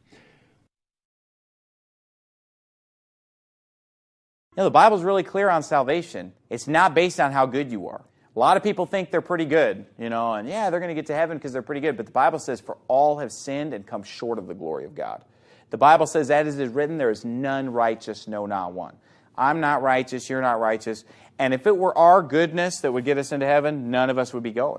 You know, the Bible's really clear on salvation. It's not based on how good you are. A lot of people think they're pretty good, you know, and yeah, they're going to get to heaven because they're pretty good. But the Bible says, for all have sinned and come short of the glory of God. The Bible says, as it is written, there is none righteous, no, not one. I'm not righteous, you're not righteous. And if it were our goodness that would get us into heaven, none of us would be going.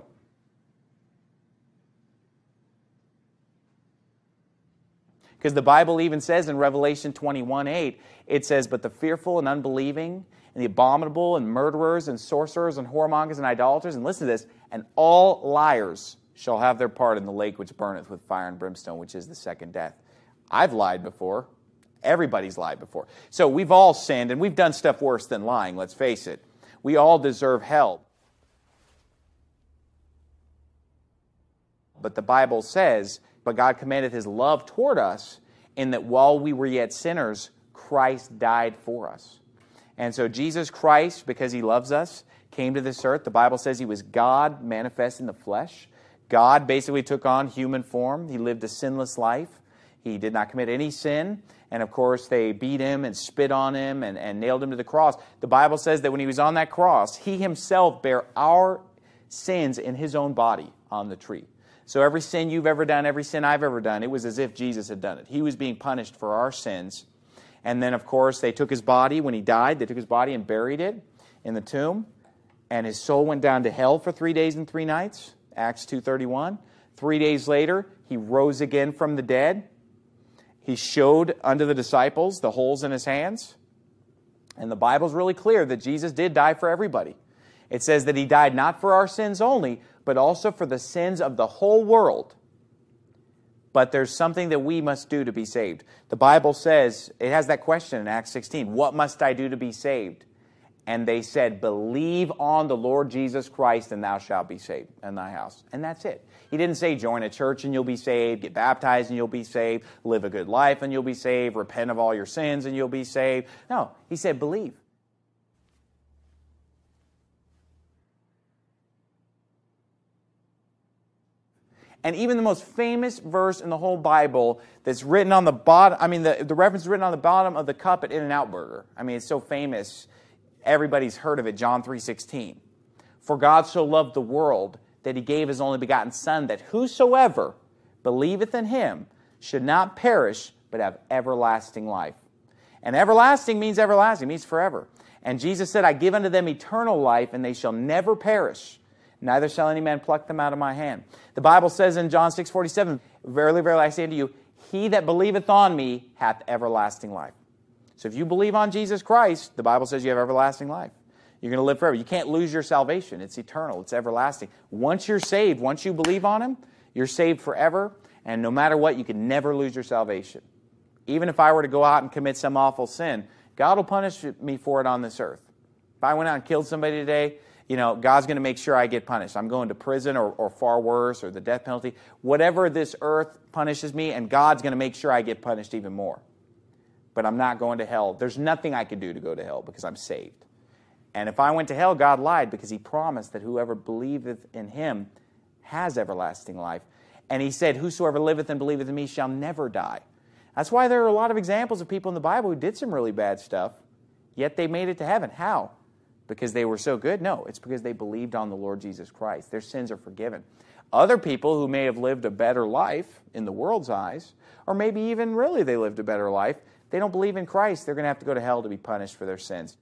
Because the Bible even says in Revelation 21:8, it says, but the fearful and unbelieving and the abominable and murderers and sorcerers and whoremongers and idolaters, and listen to this, and all liars shall have their part in the lake which burneth with fire and brimstone, which is the second death. I've lied before. Everybody's lied before. So we've all sinned, and we've done stuff worse than lying, let's face it. We all deserve hell. But the Bible says, but God commanded His love toward us in that while we were yet sinners, Christ died for us. And so Jesus Christ, because He loves us, came to this earth. The Bible says He was God manifest in the flesh. God basically took on human form. He lived a sinless life. He did not commit any sin. And of course, they beat Him and spit on Him and nailed Him to the cross. The Bible says that when He was on that cross, He Himself bare our sins in His own body on the tree. So every sin you've ever done, every sin I've ever done, it was as if Jesus had done it. He was being punished for our sins. And then, of course, they took His body when He died. They took His body and buried it in the tomb. And His soul went down to hell for 3 days and 3 nights, Acts 2:31. 3 days later, He rose again from the dead. He showed unto the disciples the holes in His hands. And the Bible's really clear that Jesus did die for everybody. It says that He died not for our sins only, but also for the sins of the whole world. But there's something that we must do to be saved. The Bible says, it has that question in Acts 16, what must I do to be saved? And they said, believe on the Lord Jesus Christ and thou shalt be saved in thy house. And that's it. He didn't say join a church and you'll be saved, get baptized and you'll be saved, live a good life and you'll be saved, repent of all your sins and you'll be saved. No, He said believe. And even the most famous verse in the whole Bible that's written on the bottom, I mean, the reference is written on the bottom of the cup at In-N-Out Burger. I mean, it's so famous, everybody's heard of it, John 3:16. For God so loved the world that He gave His only begotten Son, that whosoever believeth in Him should not perish, but have everlasting life. And everlasting means everlasting, means forever. And Jesus said, I give unto them eternal life, and they shall never perish. Neither shall any man pluck them out of my hand. The Bible says in John 6:47, verily, verily, I say unto you, he that believeth on me hath everlasting life. So if you believe on Jesus Christ, the Bible says you have everlasting life. You're going to live forever. You can't lose your salvation. It's eternal. It's everlasting. Once you're saved, once you believe on Him, you're saved forever. And no matter what, you can never lose your salvation. Even if I were to go out and commit some awful sin, God will punish me for it on this earth. If I went out and killed somebody today, God's going to make sure I get punished. I'm going to prison or far worse, or the death penalty. Whatever this earth punishes me, and God's going to make sure I get punished even more. But I'm not going to hell. There's nothing I could do to go to hell because I'm saved. And if I went to hell, God lied, because He promised that whoever believeth in Him has everlasting life. And He said, whosoever liveth and believeth in me shall never die. That's why there are a lot of examples of people in the Bible who did some really bad stuff, yet they made it to heaven. How? Because they were so good? No, it's because they believed on the Lord Jesus Christ. Their sins are forgiven. Other people who may have lived a better life in the world's eyes, or maybe even really they lived a better life, they don't believe in Christ. They're going to have to go to hell to be punished for their sins.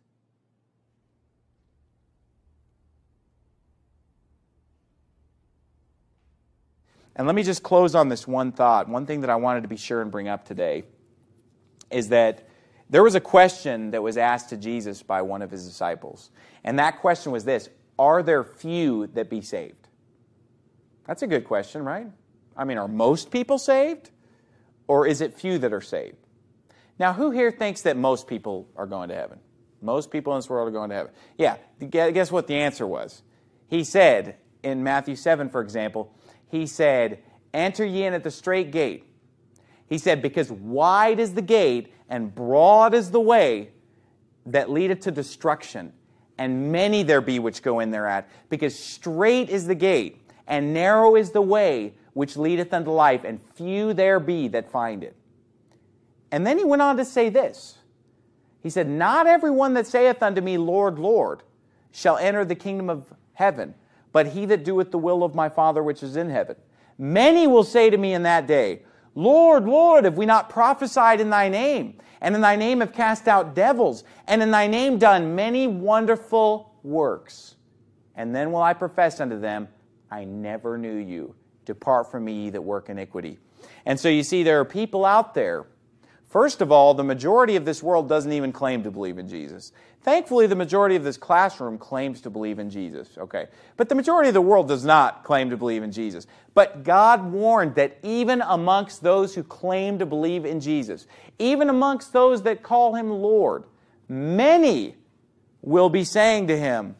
And let me just close on this one thought. One thing that I wanted to be sure and bring up today is that there was a question that was asked to Jesus by one of His disciples. And that question was this: are there few that be saved? That's a good question, right? I mean, are most people saved? Or is it few that are saved? Now, who here thinks that most people are going to heaven? Most people in this world are going to heaven. Yeah, guess what the answer was? He said, in Matthew 7, for example, He said, enter ye in at the straight gate. He said, because wide is the gate and broad is the way that leadeth to destruction, and many there be which go in thereat. Because straight is the gate, and narrow is the way which leadeth unto life, and few there be that find it. And then He went on to say this. He said, not every one that saith unto me, Lord, Lord, shall enter the kingdom of heaven, but he that doeth the will of my Father which is in heaven. Many will say to me in that day, Lord, Lord, have we not prophesied in Thy name? And in Thy name have cast out devils, and in Thy name done many wonderful works. And then will I profess unto them, I never knew you. Depart from me, ye that work iniquity. And so you see, there are people out there. First of all, the majority of this world doesn't even claim to believe in Jesus. Thankfully, the majority of this classroom claims to believe in Jesus, okay? But the majority of the world does not claim to believe in Jesus. But God warned that even amongst those who claim to believe in Jesus, even amongst those that call Him Lord, many will be saying to Him,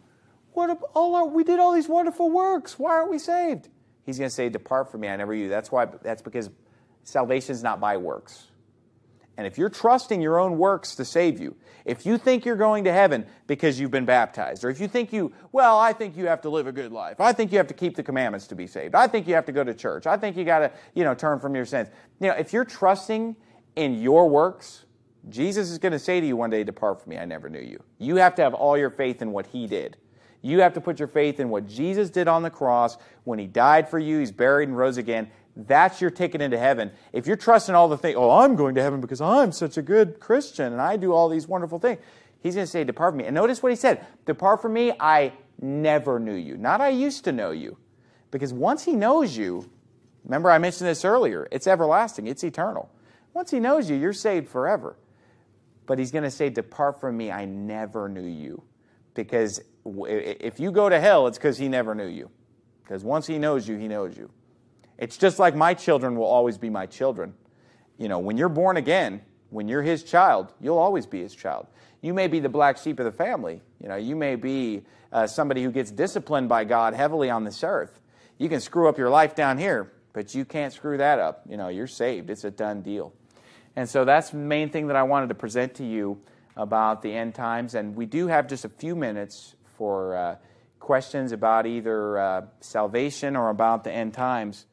we did all these wonderful works. Why aren't we saved? He's going to say, depart from me, I never knew you. That's because salvation is not by works. And if you're trusting your own works to save you, if you think you're going to heaven because you've been baptized, or if you think I think you have to live a good life. I think you have to keep the commandments to be saved. I think you have to go to church. I think you got to, turn from your sins. If you're trusting in your works, Jesus is going to say to you one day, depart from me, I never knew you. You have to have all your faith in what He did. You have to put your faith in what Jesus did on the cross when He died for you, He's buried and rose again. That's your ticket into heaven. If you're trusting all the things, I'm going to heaven because I'm such a good Christian and I do all these wonderful things. He's going to say, depart from me. And notice what He said. Depart from me, I never knew you. Not I used to know you. Because once He knows you, remember I mentioned this earlier, it's everlasting, it's eternal. Once He knows you, you're saved forever. But He's going to say, depart from me, I never knew you. Because if you go to hell, it's because He never knew you. Because once He knows you, He knows you. It's just like my children will always be my children. When you're born again, when you're His child, you'll always be His child. You may be the black sheep of the family. You may be somebody who gets disciplined by God heavily on this earth. You can screw up your life down here, but you can't screw that up. You're saved. It's a done deal. And so that's the main thing that I wanted to present to you about the end times. And we do have just a few minutes for questions about either salvation or about the end times.